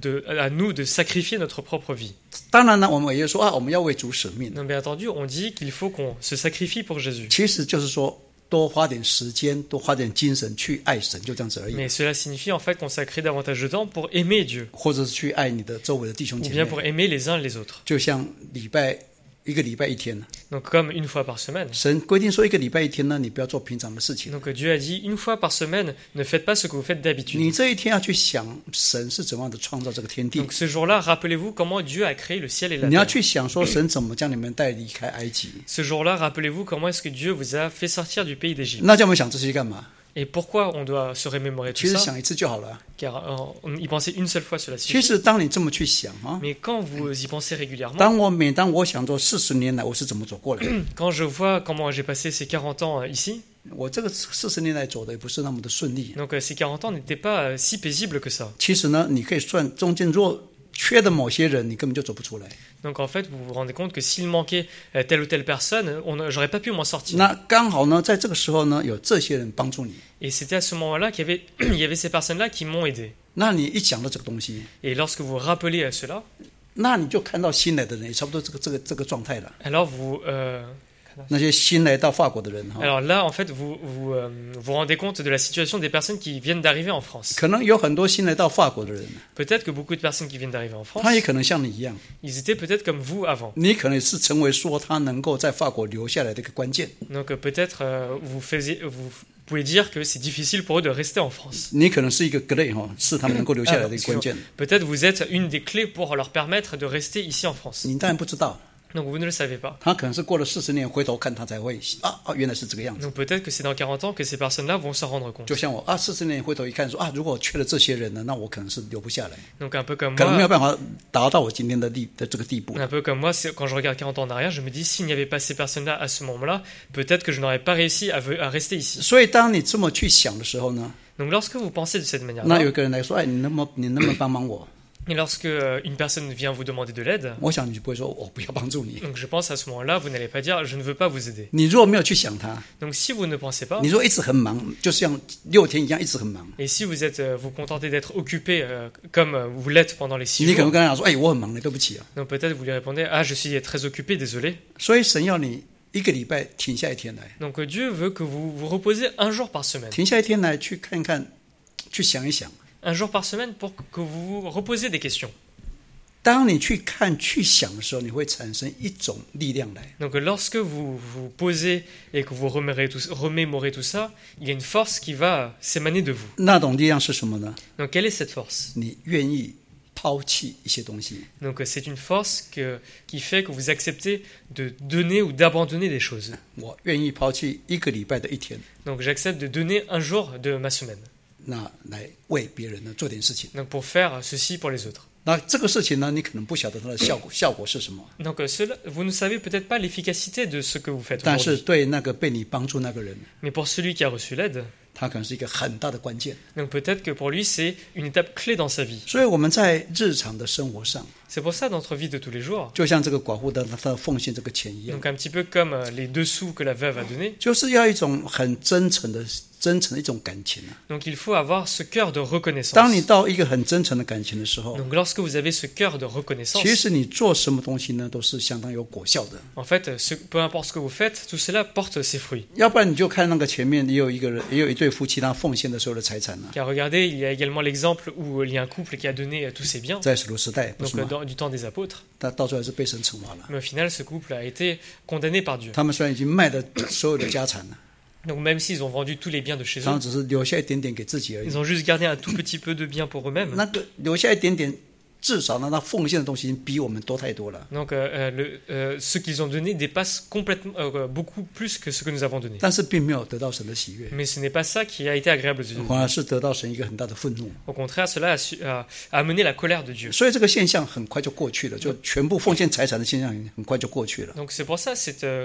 à nous de sacrifier notre propre vie. 当然呢，我们也说啊，我们要为主舍命， Donc bien entendu, on dit qu'il faut qu'on se sacrifie pour Jésus. 其实就是说多花点时间，多花点精神去爱神，就这样子而已， Mais cela signifie en fait consacrer davantage de temps pour aimer Dieu, 或者是去爱你的周围的弟兄 ou 姐 bien 妹， pour aimer les uns les autres. 就像一个礼拜1天， Donc comme une fois par semaine. 神规定说一个礼拜1天呢，你不要做平常的事情， Donc Dieu a dit une fois par semaine, ne faites pas ce que vous faites d'habitude. 你这一天要去想神是怎么样的创造这个天地， Donc ce jour-là, rappelez-vous comment Dieu a créé le ciel et la 你要 terre. 去想说神怎么将你们带离开埃及， Ce jour-là, rappelez-vous comment est-ce que Dieu vous a fait sortir du pays d'Égypte. 那叫我们想这些干嘛？ Et pourquoi on doit se remémorer 其 tout 实 ça? 想一次就好了。 Car y penser une seule fois, cela 其 suffit. 实当你这么去想啊， Mais quand vous y pensez régulièrement, 每当我想说40年来我是怎么走过来的， quand je vois comment j'ai passé ces 40 ans ici, 我这个40年来走的也不是那么的顺利。 donc ces 40 ans n'étaient pas si paisibles que ça. 其实呢，你可以算中间如果缺的某些人，你根本就走不出来。 Donc en fait, vous vous rendez compte que s'il manquait telle ou telle personne, j'aurais pas pu m'en sortir. 那刚好呢，在这个时候呢，有这些人帮助你。 Et c'était à ce moment-là qu'il y avait ces personnes-là qui m'ont aidé. 那你一讲到这个东西， Et lorsque vous rappelez à cela, 那你就看到新来的人也差不多这个状态了。 alors vous, 那些新来到法国的人哈， alors là, en fait, vous rendez compte de la situation des personnes qui viennent d'arriver en France. 可能有很多新来到法国的人， Peut-être que beaucoup de personnes qui viennent d'arriver en France, 他也可能像你一样， ils étaient peut-être comme vous avant. 你可能是成为说他能够在法国留下来的一个关键， Donc peut-être vous pouvez dire que c'est difficile pour eux de rester en France. 你可能是一个 glay 哈，是他们能够留下来的一个关键， Peut-être vous êtes une des clés pour leur permettre de rester ici en France. 你当然不知道， Donc vous ne le savez pas. 他可能是过了40年回头看他才会原来是这个样子。 Donc peut-être que c'est dans 40 ans que ces personnes-là vont s'en rendre compte. 就像我40年回头一看说如果我缺了这些人呢，那我可能是留不下来， Donc un peu comme 可能没有 moi, 办法达到我今天的这个地步。 un peu comme moi, quand je regarde 40 ans en arrière, je me dis s'il n'y avait pas ces personnes-là à ce moment-là, peut-être que je n'aurais pas réussi à rester ici. 所以当你这么去想的时候呢， Donc lorsque vous pensez de cette 那 manière-là, 有一个人来说，你能不能帮忙我？ et lorsque une personne vient vous demander de l'aide, 我想你就不会说我不要帮助你。 donc je pense à ce moment-là, vous n'allez pas dire je ne veux pas vous aider. 你如果没有去想他， Donc si vous ne pensez pas, 你说一直很忙，就像6天一样一直很忙， et si vous vous contentez d'être occupé comme vous l'êtes pendant les 6 你可能 jours, 跟他讲说，我很忙的，对不起啊。 donc peut-être vous lui répondez ah je suis très occupé, désolé. 所以神要你1个礼拜停下一天来， Donc Dieu veut que vous vous reposez un jour par semaine. 停下一天来去看看，去想一想。 Un jour par semaine pour que vous vous reposiez des questions. 当你去看、去想的时候，你会产生一种力量来。 Donc lorsque vous vous posez et que vous remémorez tout ça, il y a une force qui va s'émaner de vous. 那种力量是什么呢？ Donc quelle est cette force? 你愿意抛弃一些东西。 Donc c'est une force qui fait que vous acceptez de donner ou d'abandonner des choses. 我愿意抛弃1个礼拜的一天， Donc j'accepte de donner un jour de ma semaine. 那来为别人呢做点事情。 Donc pour faire ceci pour les autres. 那这个事情呢，你可能不晓得它的效果是什么， Donc vous ne savez peut-être pas l'efficacité de ce que vous faites 但是 aujourd'hui. 对那个被你帮助那个人， Mais pour celui qui a reçu l'aide, 他可能是一个很大的关键。 donc peut-être que pour lui c'est une étape clé dans sa vie. 所以我们在日常的生活上， C'est pour ça dans notre vie de tous les jours, 就像这个寡妇的她的奉献这个钱一样， donc un petit peu comme les 2 sous que la veuve a donné, 就是要一种很真诚的一种感情啊。 donc il faut avoir ce cœur de reconnaissance. 当你到一个很真诚的感情的时候， Donc lorsque vous avez ce cœur de reconnaissance, 其实你做什么东西呢，都是相当有果效的。 en fait, peu importe ce que vous faites, tout cela porte ses fruits. 要不然你就看那个前面也有一对夫妻，他奉献的所有的财产呢， Car regardez, il y a également l'exemple où il y a un couple qui a donné tous ses biens, 在使徒时代不 donc 是吗？ du temps des apôtres, 他到最后还是被神惩罚了。 mais au final ce couple a été condamné par Dieu. 他们虽然已经卖了所有的家产了， Donc même s'ils ont vendu tous les biens de chez 他 eux, 们只是留下一点点给自己而已 ils。ont juste gardé un tout petit peu de biens pour eux-mêmes. 那个留下一点点，至少呢，他奉献的东西已经比我们多太多了。 Donc ce qu'ils ont donné dépasse complètement, beaucoup plus que ce que nous avons donné. 但是并没有得到神的喜悦， Mais ce n'est pas ça qui a été agréable aux yeux de Dieu. 反而是得到神一个很大的愤怒。 Au contraire, cela a amené la colère de Dieu. 所以这个现象很快就过去了，就全部奉献财产的现象很快就过去了。 Donc c'est pour ça,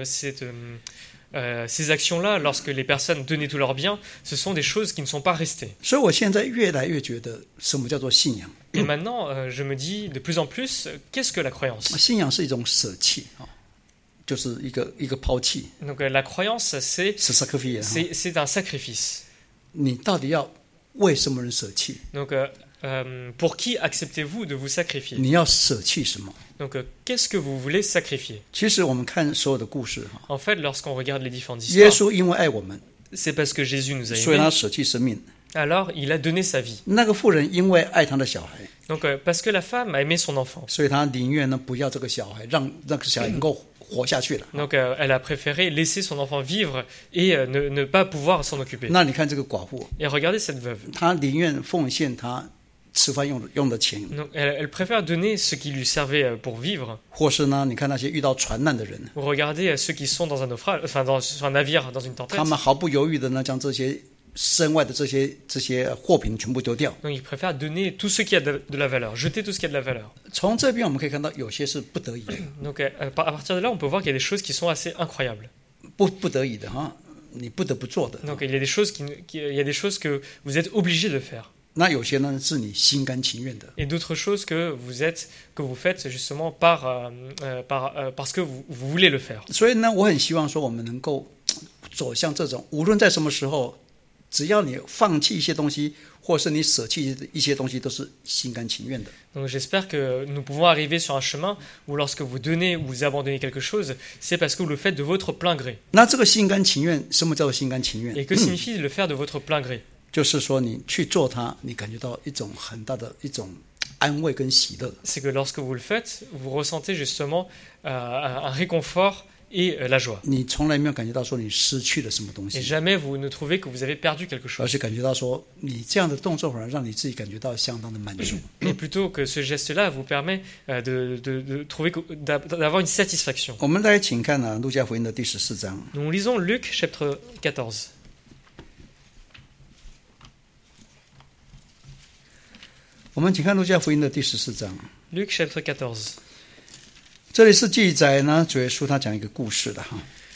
ces actions-là, lorsque les personnes donnaient tous leurs biens, ce sont des choses qui ne sont pas restées. 所以我现在越来越觉得，什么叫做信仰？ Et maintenant, je me dis de plus en plus, qu'est-ce que la croyance? 信仰是一种舍弃啊，就是一个抛弃， Donc la croyance, c'est 是 sacrifice 啊。 c'est un sacrifice. 你到底要为什么人舍弃？ Donc pour qui acceptez-vous de vous sacrifier? 你要舍弃什么？ Donc qu'est-ce que vous voulez sacrifier? 其实我们看所有的故事哈， En fait, lorsqu'on regarde les différentes 耶 histoires, 稣因为爱我们， c'est parce que Jésus nous a 所以他 aimés, 舍弃生命。 alors il a donné sa vie. 那个妇人因为爱她的小孩， Donc parce que la femme a aimé son enfant. 所以她宁愿呢不要这个小孩，让那个小孩能够活下去了。 Donc elle a préféré laisser son enfant vivre et ne pas pouvoir s'en occuper. 那你看这个寡妇， Et regardez cette veuve. 她宁愿奉献她吃饭用的钱， Donc, elle préfère donner ce qui lui servait pour vivre. 或是呢，你看那些遇到船难的人， Vous regardez ceux qui sont dans un naufrage, enfin sur un navire, dans une tempête. 他们毫不犹豫的呢，将这些身外的这些货品全部丢掉。 Donc ils préfèrent donner tout ce qui a de la valeur, jeter tout ce qui a de la valeur. 从这边我们可以看到，有些是不得已的， Donc à partir de là, on peut voir qu'il y a des choses qui sont assez incroyables. 不得已的哈，你不得不做的。 Donc il y a des choses il y a des choses que vous êtes obligé de faire. 那有些呢是你心甘情愿的。 Et d'autres choses que vous faites justement parce que vous voulez le faire. 所以呢，我很希望说我们能够走向这种，无论在什么时候， 只要你放弃一些东西，或是你舍弃一些东西，都是心甘情愿的。 Donc j'espère que nous pouvons arriver sur un chemin où lorsque vous donnez ou vous abandonnez quelque chose, c'est parce que vous le faites de votre plein gré. 那这个心甘情愿，什么叫做心甘情愿？ Et que signifie le faire de votre plein gré? 就是说你去做它，你感觉到一种很大的一种安慰跟喜乐。 C'est que lorsque vous le faites, vous ressentez justement un réconfort et la joie. 你从来没有感觉到说你失去了什么东 Et 西， jamais vous ne trouvez que vous avez perdu quelque 而 chose. 是感觉到说你这样的动作反而让你自己感觉到相当的满足。 Et plutôt que ce geste-là vous permet de trouver d'avoir une satisfaction. 我们来请看路加福音的第14章。 Nous lisons Luc chapitre 14. 我们请看路加福音的第14章。 Luc chapitre 14. 这里是记载呢，主耶稣他讲一个故事的哈，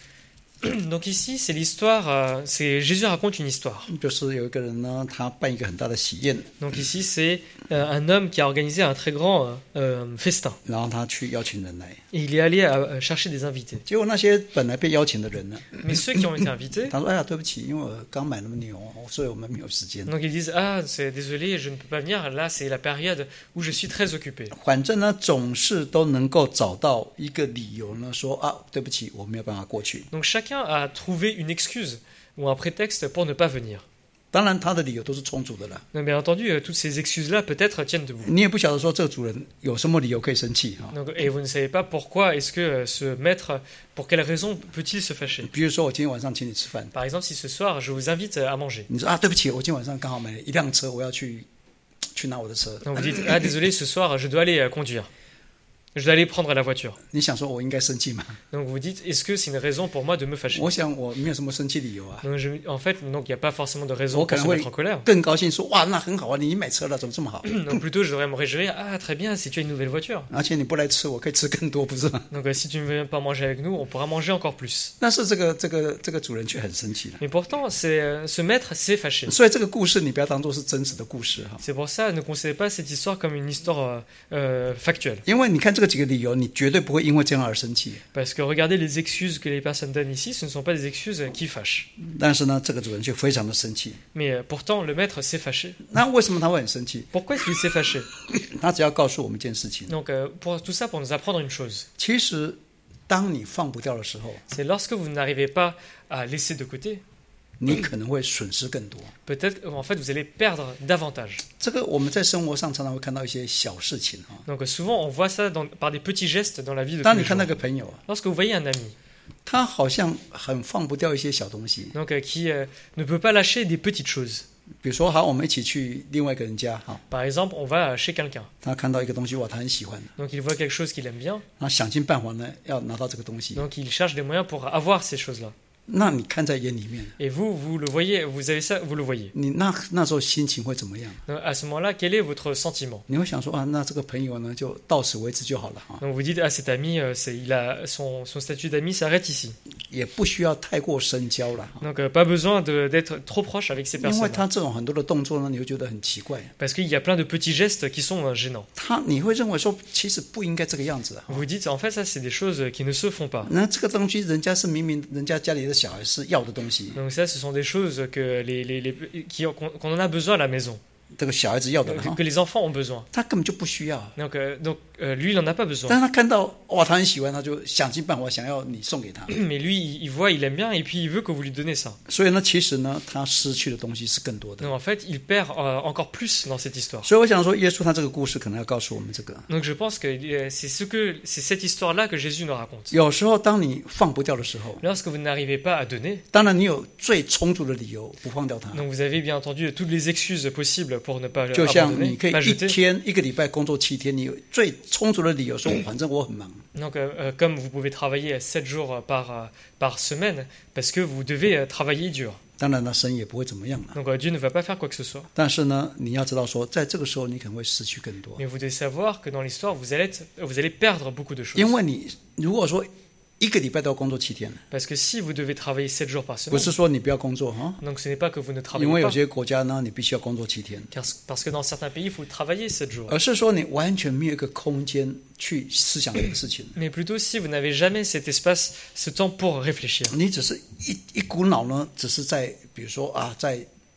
Donc ici, c'est l'histoire, c'est Jésus raconte une histoire. 就是有一个人呢，他办一个很大的喜宴， Donc ici, c'est un homme qui a organisé un très grand festin. 然后他去邀请人来， Et il est allé chercher des invités. 结果那些本来被邀请的人呢， Mais ceux qui ont été invités, 他说：“哎呀，对不起，因为我刚买那么牛，所以我们没有时间。 donc ils disent ah c'est désolé, je ne peux pas venir. Là, c'est la période où je suis très occupé. ” 反正呢，总是都能够找到一个理由呢，说啊，对不起，我没有办法过去。 Donc chacun a trouvé une excuse ou un prétexte pour ne pas venir. 当然，他的理由都是充足的啦。 Donc bien entendu, toutes ces excuses-là peut-être tiennent debout. 你也不晓得说这个主人有什么理由可以生气哈。 Donc, et vous ne savez pas pourquoi est-ce que ce maître, pour quelle raison peut-il se fâcher? 比如说，我今天晚上请你吃饭， Par exemple, si ce soir je vous invite à manger. 你说啊，对不起，我今天晚上刚好买了一辆车，我要去拿我的车。 Donc vous dites ah désolé, ce soir je dois aller conduire. Je dois aller prendre la voiture. 你想说我应该生气吗？ Donc vous dites est-ce que c'est une raison pour moi de me fâcher? 我想我没有什么生气理由啊。 Donc en fait, donc il n'y a pas forcément de raison Oh, pour se oui. mettre en colère. 更高兴说哇，那很好啊，你买车了，怎么这么好？ Donc plutôt je devrais me réjouir ah très bien si tu as une nouvelle voiture. 而且你不来吃，我可以吃更多，不是吗？ Donc si tu ne viens pas manger avec nous, on pourra manger encore plus. 但是这个主人却很生气了。 Mais pourtant, ce maître s'est fâché. 所以这个故事你不要当做是真实的故事哈， C'est pour ça, ne considérez pas cette histoire comme une histoire factuelle. 因为你看这个几个理由，你绝对不会因为这样而生气。 Parce que regardez les excuses que les personnes donnent ici, ce ne sont pas des excuses qui fâchent. 但是呢，这个主人却非常的生气。 Mais pourtant, le maître s'est fâché. 那为什么他会很生气？ Pourquoi est-ce qu'il s'est fâché? 他只要告诉我们一件事情， Donc pour tout ça, pour nous apprendre une chose. 其实当你放不掉的时候， C'est lorsque vous n'arrivez pas à laisser de côté, 你可能会损失更多。 peut-être en fait vous allez perdre davantage. 这个我们在生活上常常会看到一些小事情哈。 Donc souvent on voit ça par des petits gestes dans la vie de tous 当 les 你看 jours. 那个朋友啊， Lorsque vous voyez un ami 他好像很放不掉一些小东西， donc, qui ne peut pas lâcher des petites choses. 比如说，好，我们一起去另外一个人家哈， Par exemple, on va chez quelqu'un. 他看到一个东西哇，他很喜欢， Donc il voit quelque chose qu'il aime bien. 他想尽办法呢要拿到这个东西。 Donc il cherche des moyens pour avoir ces choses-là. 那你看在眼里面， Et vous le voyez, vous avez ça, vous le voyez. 你那时候心情会怎么样？ Donc, à ce moment-là, quel est votre sentiment? 你会想说啊，那这个朋友呢就到此为止就好了哈， Donc vous dites, ah cet ami, il a son statut d'ami s'arrête ici. 也不需要太过深交了哈， Donc pas besoin d'être trop proche avec ces 因为 personnes. 他这种很多的动作呢，你会觉得很奇怪， Parce qu'il y a plein de petits gestes qui sont gênants. 你会认为说其实不应该这个样子啊。 Vous dites, en fait, ça c'est des choses qui ne se font pas. 那这个东西，人家是明明人家家里的小孩是要的东西， Donc ça, ce sont des choses que qu'on en a besoin à la maison, 这个小孩子要的了哈 que，les enfants ont besoin. 他根本就不需要。 Donc lui, il n'en a pas besoin. 但是他看到哇，他很喜欢，他就想尽办法想要你送给他。 Mais lui, il voit, il aime bien, et puis il veut que vous lui donnez ça. 所以呢，其实呢，他失去的东西是更多的。 Donc en fait, il perd encore plus dans cette histoire. 所以我想说，耶稣他这个故事可能要告诉我们这个： Donc je pense que c'est cette histoire-là que Jésus nous raconte. 有时候当你放不掉的时候， Lorsque vous n'arrivez pas à donner, 当然你有最充足的理由不放掉它。 donc vous avez bien entendu toutes les excuses possibles pour ne pas 就像 abandonner, 你可以 pas 一 jeter. 天一个礼拜工作7天，你有最充足的理由说，反正我很忙。 Donc comme vous pouvez travailler 7 jours par semaine, parce que vous devez travailler dur. 当然呢，神也不会怎么样了。 Donc Dieu ne va pas faire quoi que ce soit. 但是呢，你要知道说，在这个时候你可能会失去更多， Mais vous devez savoir que dans l'histoire, vous allez perdre beaucoup de choses. 因为你如果说一个礼拜都要工作7天， Parce que si vous devez travailler 7 jours par 不 semaine, 是说你不要工作哈， donc ce n'est pas que vous ne 因 travaillez 为有 pas, 些国家呢，你必须要工作7天， parce que dans certains pays, il faut travailler 7 jours. 而是说你完全没有一个空间去思想这个事情， Mais plutôt si vous n'avez jamais cet espace, ce temps pour réfléchir. 你只是一股脑呢，只是在比如说啊，在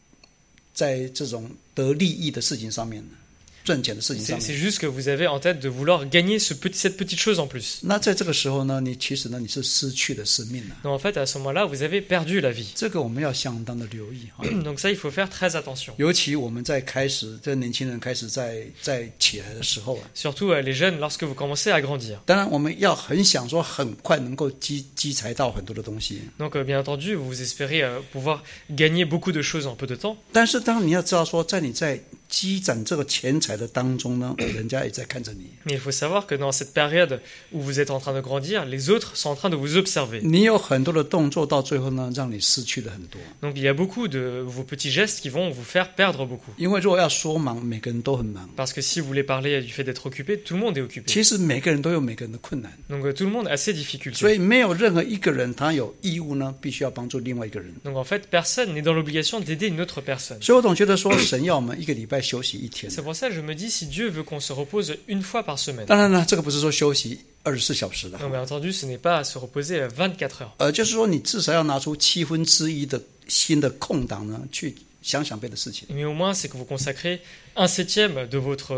在这种得利益的事情上面，赚钱的事情上 C'est 面。 juste que vous avez en tête de vouloir gagner cette petite chose en plus. 那在这个时候呢，其实你是失去了生命了。 Donc en fait, à ce moment-là, vous avez perdu la vie. 这个我们要相当的留意啊。 Donc ça, il faut faire très attention. 尤其我们在开始，这年轻人开始在起来的时候啊， Surtout les jeunes, lorsque vous commencez à grandir. 当然我们要很想说很快能够积财到很多的东西。 Donc bien entendu, vous espérez pouvoir gagner beaucoup de choses en peu de temps. 但是当你要知道说，你在积攒这个钱财的当中呢，人家也在看着你。 Mais il faut savoir que dans cette période où vous êtes en train de grandir, les autres sont en train de vous observer. 你有很多的动作，到最后呢，让你失去了很多。 Donc il y a beaucoup de vos petits gestes qui vont vous faire perdre beaucoup. 因为如果要说忙，每个人都很忙。 Parce que si vous voulez parler du fait d'être occupé, tout le monde est occupé. 其实每个人都有每个人的困难， Donc tout le monde a ses 所 difficultés. 以没有任何一个人他有义务呢，必须要帮助另外一个人。 Donc en fait, personne n'est dans l'obligation d'aider une autre personne. 所以我总觉得说，神要我们一个礼拜休息一天。 C'est pour ça que je me dis, si Dieu veut qu'on se repose une fois par semaine. 当然了，这个不是说休息24小时的， Donc bien entendu, ce n'est pas à se reposer 24 heures. 就是说你至少要拿出1/7的新的空档呢，去想想别的事情。 Mais au moins, c'est que vous consacrez 1/7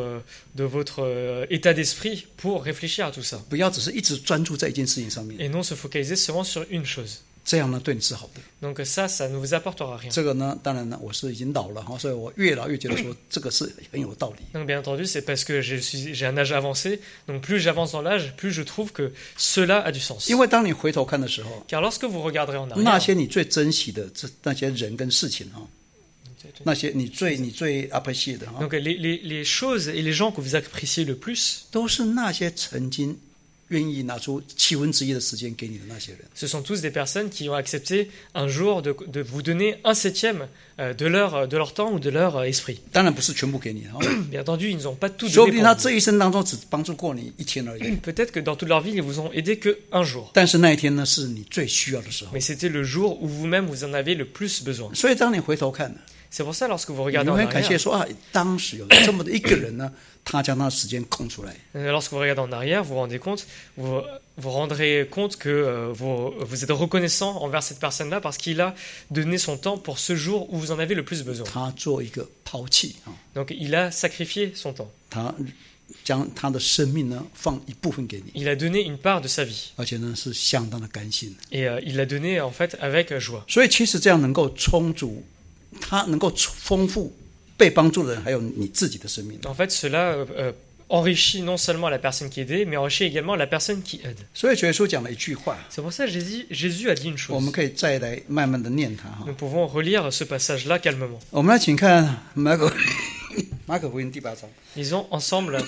de votre état d'esprit pour réfléchir à tout ça. 不要只是一直专注在一件事情上面， Et non se focaliser seulement sur une chose. 这样呢对你是好的。 Donc ça ne vous apportera rien. 这个呢，当然呢，我是已经老了哈，所以我越老越觉得说这个是很有道理。 Donc bien entendu, c'est parce que j'ai un âge avancé. Donc plus j'avance dans l'âge, plus je trouve que cela a du sens. 因为当你回头看的时候， Car lorsque vous regarderez en 那 arrière, 些你最珍惜的那些人跟事情哈，那些你最 appreciate 的哈， donc les choses et les gens que vous appréciez le plus, 都是那些曾经愿意拿出1/7的时间给你的那些人。 ce sont tous des personnes qui ont accepté un jour de vous donner 1/7 de leur temps ou de leur esprit. 当然不是全部给你哈， Bien entendu, ils ne ont pas tout 说不 donné 定 pour 他 vous. 这一生当中只帮助过你1天而已。 Peut-être que dans toute leur vie, ils vous ont aidé que un jour. 但是那一天呢，是你最需要的时候。 Mais c'était le jour où vous-même vous en avez le plus besoin. 所以当你回头看， C'est pour ça, lorsque vous 你 regardez en 会感谢 arrière, 说啊，当时有这么的一个人呢，他将他的时间空出来。 lorsque vous regardez en arrière, vous vous rendez compte, vous rendrez compte que vous êtes reconnaissant envers cette personne-là parce qu'il a donné son temps pour ce jour où vous en avez le plus besoin. 他做一个抛弃啊， Donc il a sacrifié son temps. 他将他的生命呢放一部分给你， Il a donné une part de sa vie. 而且呢是相当的甘心。 Et il l'a donné en fait avec joie. 所以其实这样能够充足，他能够丰富被帮助的人，还有你自己的生命。 En fait, cela enrichit non seulement la personne qui est aidée, mais enrichit également la personne qui aide. 所以主耶稣讲了一句话， C'est pour ça que Jésus a dit une 我们 chose. 可以再来慢慢的念它哈。 Nous pouvons relire ce passage-là calmement. 我们来请看马可福音第8章， Lisons ensemble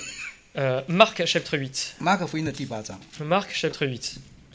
Marc chapitre 8. 马可福音的第8章 Marc chapitre 8.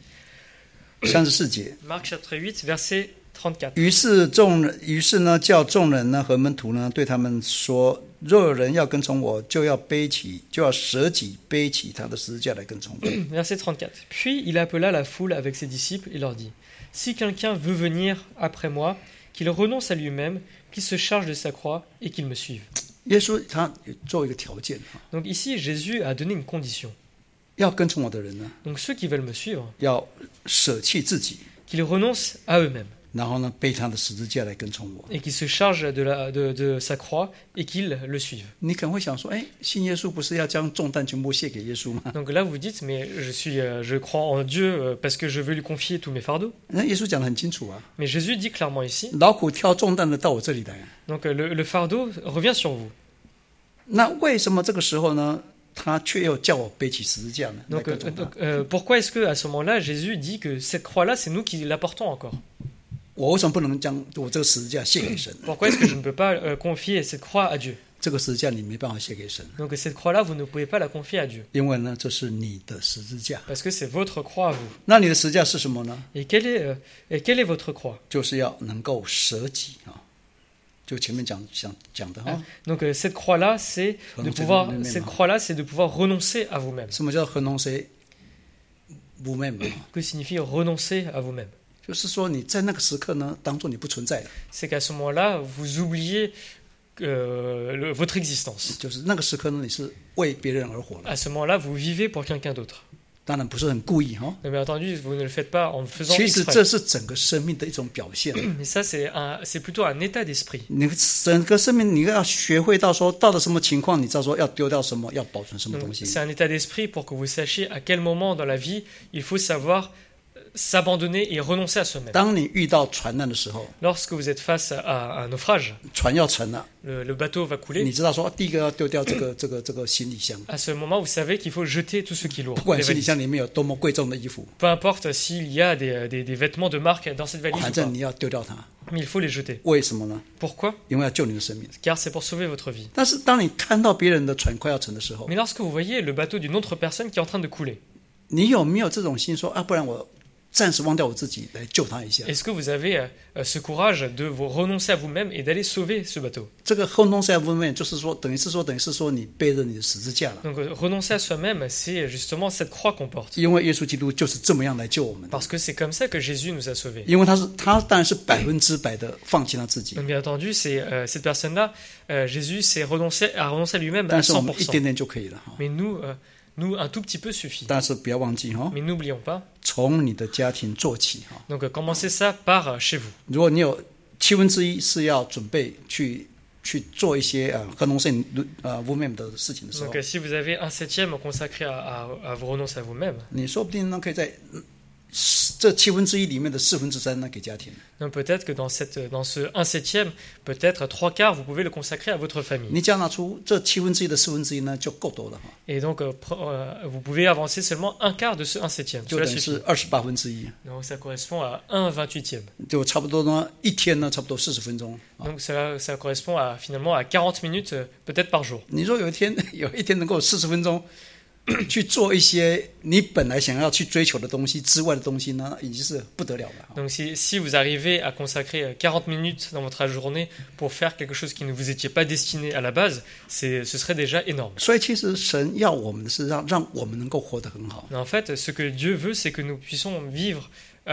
34节。 Marc chapitre 8, verset 34. 于是呢，叫众人呢和门徒呢对他们说：若有人要跟从我，就要舍己背起他的十字架来跟从我。 Verset 34. Puis il appela la foule avec ses disciples et leur dit, si quelqu'un veut venir après moi, qu'il renonce à lui-même, qu'il se charge de sa croix et qu'il me suive. 耶稣他做一个条件哈， Donc ici, Jésus a donné une condition. 要跟从我的人呢， Donc ceux qui veulent me suivre, 要舍弃自己， qu'ils renoncent à eux-mêmes 然后呢背他的十字架来跟从我。 et qu'ils se chargent de sa croix et qu'ils le suivent. 你可能会想说，信耶稣不是要将重担全部卸给耶稣吗？ Donc là, vous dites, mais je crois en Dieu parce que je veux lui confier tous mes fardeaux. 那耶稣讲得很清楚啊， Mais Jésus dit clairement ici, 劳苦挑重担的到我这里来。 donc le fardeau revient sur vous. 那为什么这个时候呢，他却又叫我背起十字架呢？来 Donc, 跟从他 pourquoi est-ce qu'à ce moment-là, Jésus dit que cette croix-là, c'est nous qui la portons encore? 我为什么不能将我这个十字架献给神？ Pourquoi est-ce que je ne peux pas confier cette croix à Dieu? 这个十字架你没办法献给神， Donc cette croix-là, vous ne pouvez pas la confier à Dieu. 因为呢，这是你的十字架。 Parce que c'est votre croix à vous. 那你的十字架是什么呢？ Et quelle est votre croix? 就是要能够舍己啊，就前面讲的哈。 Donc cette croix-là, c'est de pouvoir renoncer à vous-même. 什么叫renoncer vous-même？ Que signifie renoncer à vous-même? 就是说你在那个时刻呢，当做你不存在了， C'est qu'à ce moment-là, vous oubliez votre existence. 就是那个时刻呢，你是为别人而活了。 À ce moment-là, vous vivez pour quelqu'un d'autre. 当然不是很故意哈。 Mais bien entendu, vous ne le faites pas en le faisant 其实 exprès. 这是整个生命的一种表现。 Mais ça, c'est plutôt un état d'esprit. 你整个生命，你要学会到说，到了什么情况，你知道说要丢掉什么，要保存什么 Donc, 东西。 c'est un état d'esprit pour que vous sachiez à quel moment dans la vie il faut savoir s'abandonner et renoncer à soi-même. 当你遇到船难的时候， Lorsque vous êtes face à un naufrage, 船要沉了， le bateau va 你 couler. 知道说第一个要丢掉这个行李箱， À ce moment, vous savez qu'il faut jeter tout ce qui est lourd. 不管 les 行李 valises. 箱里面有多么贵重的衣服， Peu importe s'il y a des vêtements de marque dans cette valise 反 ou pas, 正你要丢掉它。 mais il faut les jeter. 为什么呢？ Pourquoi? 因为要救你的生命。 Car c'est pour sauver votre vie. 但是当你看到别人的船快要沉的时候， Mais lorsque vous voyez le bateau d'une autre personne qui est en train de couler, 你有没有这种心说啊，不然我暂时忘掉我自己来救他一下？ est-ce que vous avez ce courage de vous renoncer à vous-même et d'aller sauver ce bateau? 这个后东塞夫面就是说，等于是说你背着你的十字架了， Donc renoncer à soi-même, c'est justement cette croix qu'on porte. 因为耶稣基督就是这么样来救我们的。 Parce que c'est comme ça que Jésus nous a sauvés. 因为他当然是100%的放弃他自己， Donc bien entendu, c'est cette personne-là, Jésus a renoncé à lui-même à 但是我们一 100%. 点点就可以了哈。 Mais nous, un tout petit peu suffit. 但是不要忘记哈， Mais n'oublions pas. 从你的家庭做起哈。 Donc commencez ça par chez vous. 如果你有1/7是要准备去做一些河东圣movement 的事情的时候 Donc，si vous avez 1/7 consacré à vous renoncer à vous-même, 你说不定呢可以在这1/7里面的3/4呢给家庭。 donc peut-être que dans ce 1/7, peut-être 3/4, vous pouvez le consacrer à votre famille. 你只要拿出这1/7的1/4呢就够多了哈， Et donc, vous pouvez avancer seulement 1/4 de ce 1/7. 就 Cela 等于 suffit. 是28/1， Donc, ça correspond à 1/28e. 就差不多呢一天呢差不多40分钟。 Donc, ça correspond finalement à 40 minutes, peut-être par jour. 你说有一天能够40分钟去做一些你本来想要去追求的东西之外的东西呢，已经是不得了了。 Donc, si vous arrivez à consacrer 40 minutes dans votre journée pour faire quelque chose qui ne vous étiez pas destiné à la base, ce serait déjà énorme. 所以其实神要我们的是让我们能够活得很好。 Mais en fait, ce que Dieu veut, c'est que nous puissions vivre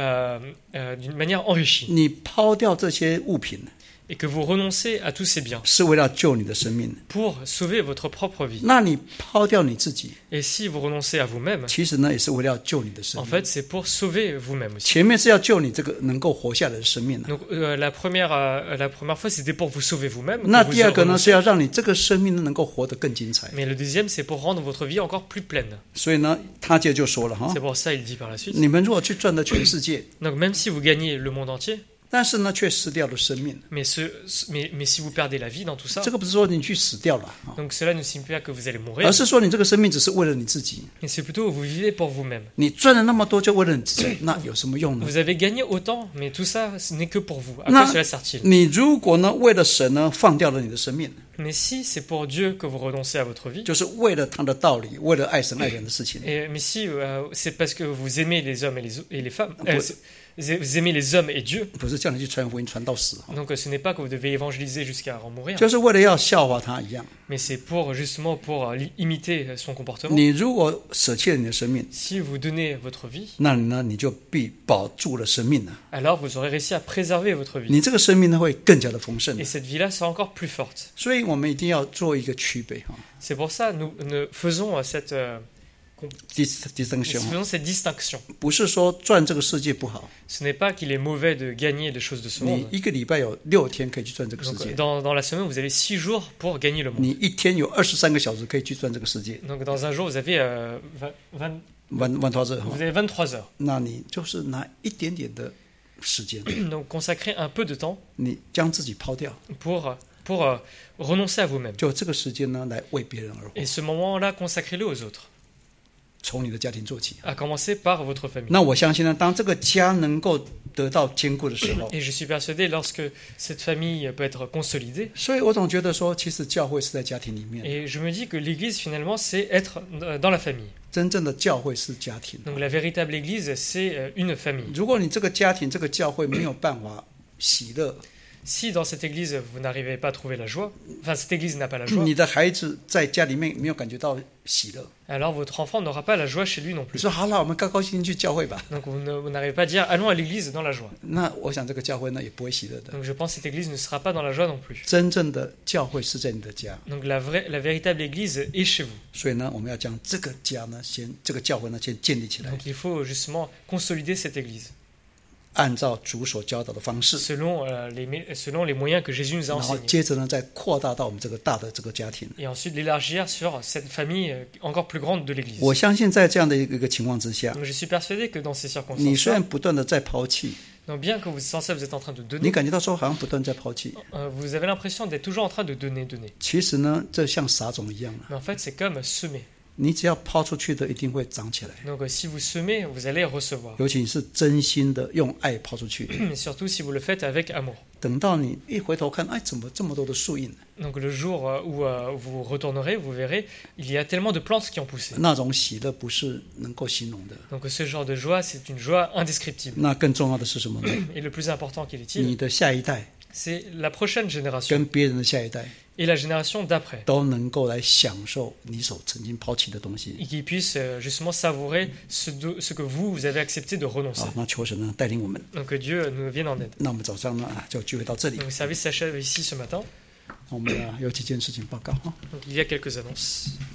d'une manière enrichie 你抛掉这些物品， et que vous renoncez à tous ces biens 是为了救你的生命。 pour sauver votre propre vie. 那你抛掉你自己， Et si vous renoncez à vous-même, 其实呢也是为了要救你的生 en 命。 fait, c'est pour sauver vous-même aussi. 前面是要救你这个能够活下来的生命啊。 Donc la première fois, c'était pour vous sauver vous-même. 那 que vous 第二个呢 renoncez. 是要让你这个生命能够活得更精彩。 Mais le deuxième, c'est pour rendre votre vie encore plus pleine. 所以呢，他接着就说了哈 C'est，pour ça, il dit par la suite. 你们如果去赚得全世界， Donc même si vous gagnez le monde entier, 但是呢却失掉了生命， mais si vous perdez la vie dans tout ça, 这个不是说你去死掉了啊， donc cela ne signifie pas que vous allez mourir, 而是说你这个生命只是为了你自己。 mais c'est plutôt vous vivez pour vous-même. 你赚了那么多就为了你自己，那有什么用呢？ Vous avez gagné autant, mais tout ça, ce n'est que pour vous. À Non. quoi cela sert-il? 你如果呢为了神呢放掉了你的生命， Mais si c'est pour Dieu que vous renoncez à votre vie, 就是为了他的道理，为了爱神爱人的事情， mais si c'est parce que vous aimez les hommes et les femmes, Oui. vous aimez les hommes et Dieu, 不是叫你去传福音传到死啊， donc ce n'est pas que vous devez évangéliser jusqu'à en mourir, 就是为了要效法他一样。 mais c'est pour justement pour imiter son comportement. 你如果舍弃了你的生命， Si vous donnez votre vie, 那你呢你就必保住了生命了， alors vous aurez réussi à préserver votre vie. 你这个生命呢会更加的丰盛 Et。cette vie-là sera encore plus forte. 所以我们一定要做一个区别哈 C'est pour ça nous faisons cette ，distinction， cette distinction. 不是说赚这个世界不好， Ce n'est pas qu'il est mauvais de gagner les choses de ce 你 monde. 一个礼拜有6天可以去赚这个世 Donc, 界， dans la semaine, vous avez 6 jours pour gagner le monde. 你一天有23个小时可以去赚这个世界， Donc, dans un jour, vous avez, 万托这哈 vous，avez 23 heures. 那你就是拿一点点的时间， Donc, consacrez un peu de temps 你将自己抛掉， pour renoncer à vous-même. 就这个时间呢来为别人而活， Et ce moment-là, consacrez-le aux autres, 从你的家庭做起。 à commencer par votre famille. 那我相信呢，当这个家能够得到坚固的时候， Et je suis persuadé, lorsque cette famille peut être consolidée, 所以我总觉得说，其实教会是在家庭里面， et je me dis que l'Église, finalement, c'est être dans la famille. 真正的教会是家庭。 Donc, la véritable Église, c'est une famille. 如果你这个家庭、这个教会没有办法喜乐， si dans cette église vous n'arrivez pas à trouver la joie, enfin cette église n'a pas la joie, 你的孩子在家里面没有感觉到喜乐， alors votre enfant n'aura pas la joie chez lui non 你 plus. 说好了，我们高高兴兴去教会吧。 Donc vous n'arrivez pas à dire allons à l'église dans la joie. 那我想这个教会呢也不会喜乐的。 Donc je pense que cette église ne sera pas dans la joie non plus. 真正的教会是在你的家， Donc la véritable église est chez vous. 所以呢，我们要将这个家呢，这个教会呢，先建立起来， Donc il faut justement consolider cette église 按照主所教导的方式， selon les moyens que Jésus nous a 然后 enseignés. 接着呢，再扩大到我们这个大的这个家庭。 Et ensuite l'élargir sur cette famille encore plus grande de l'église. 我相信在这样的一个情况之下， Donc je suis persuadé que dans ces 你虽 circonstances-là, 然不断的在抛弃， donc bien que vous pensez que vous êtes en train de 你 donner, 感觉到说好像不断在抛弃， vous avez l'impression d'être toujours en train de donner. 其实呢，这像撒种一样啊， Mais en fait, c'est comme semer. 你只要抛出去的，一定会长起来。 Donc si vous semez, vous allez recevoir. 尤其你是真心的用爱抛出去， Mais surtout si vous le faites avec amour. 等到你一回头看，哎，怎么这么多的树荫？ Donc le jour où vous retournerez, vous verrez, il y a tellement de plantes qui ont poussé. 那种喜乐不是能够形容的。 Donc ce genre de joie, c'est une joie indescriptible. 那更重要的是什么呢？ Et le plus important qu'il 你 est-il, 的下一代 c'est la prochaine génération 跟别人的下一代 et la génération d'après. 都能够来享受你所曾经抛弃的东西 Et qu'ils puissent justement savourer ce que vous avez accepté de renoncer. 啊！那求神呢带领我们。 Donc que Dieu nous vienne en aide. 那我们早上呢就聚会到这里。 Donc le service s'achève ici ce matin. 我们有几件事情报告哈。 Donc il y a quelques annonces.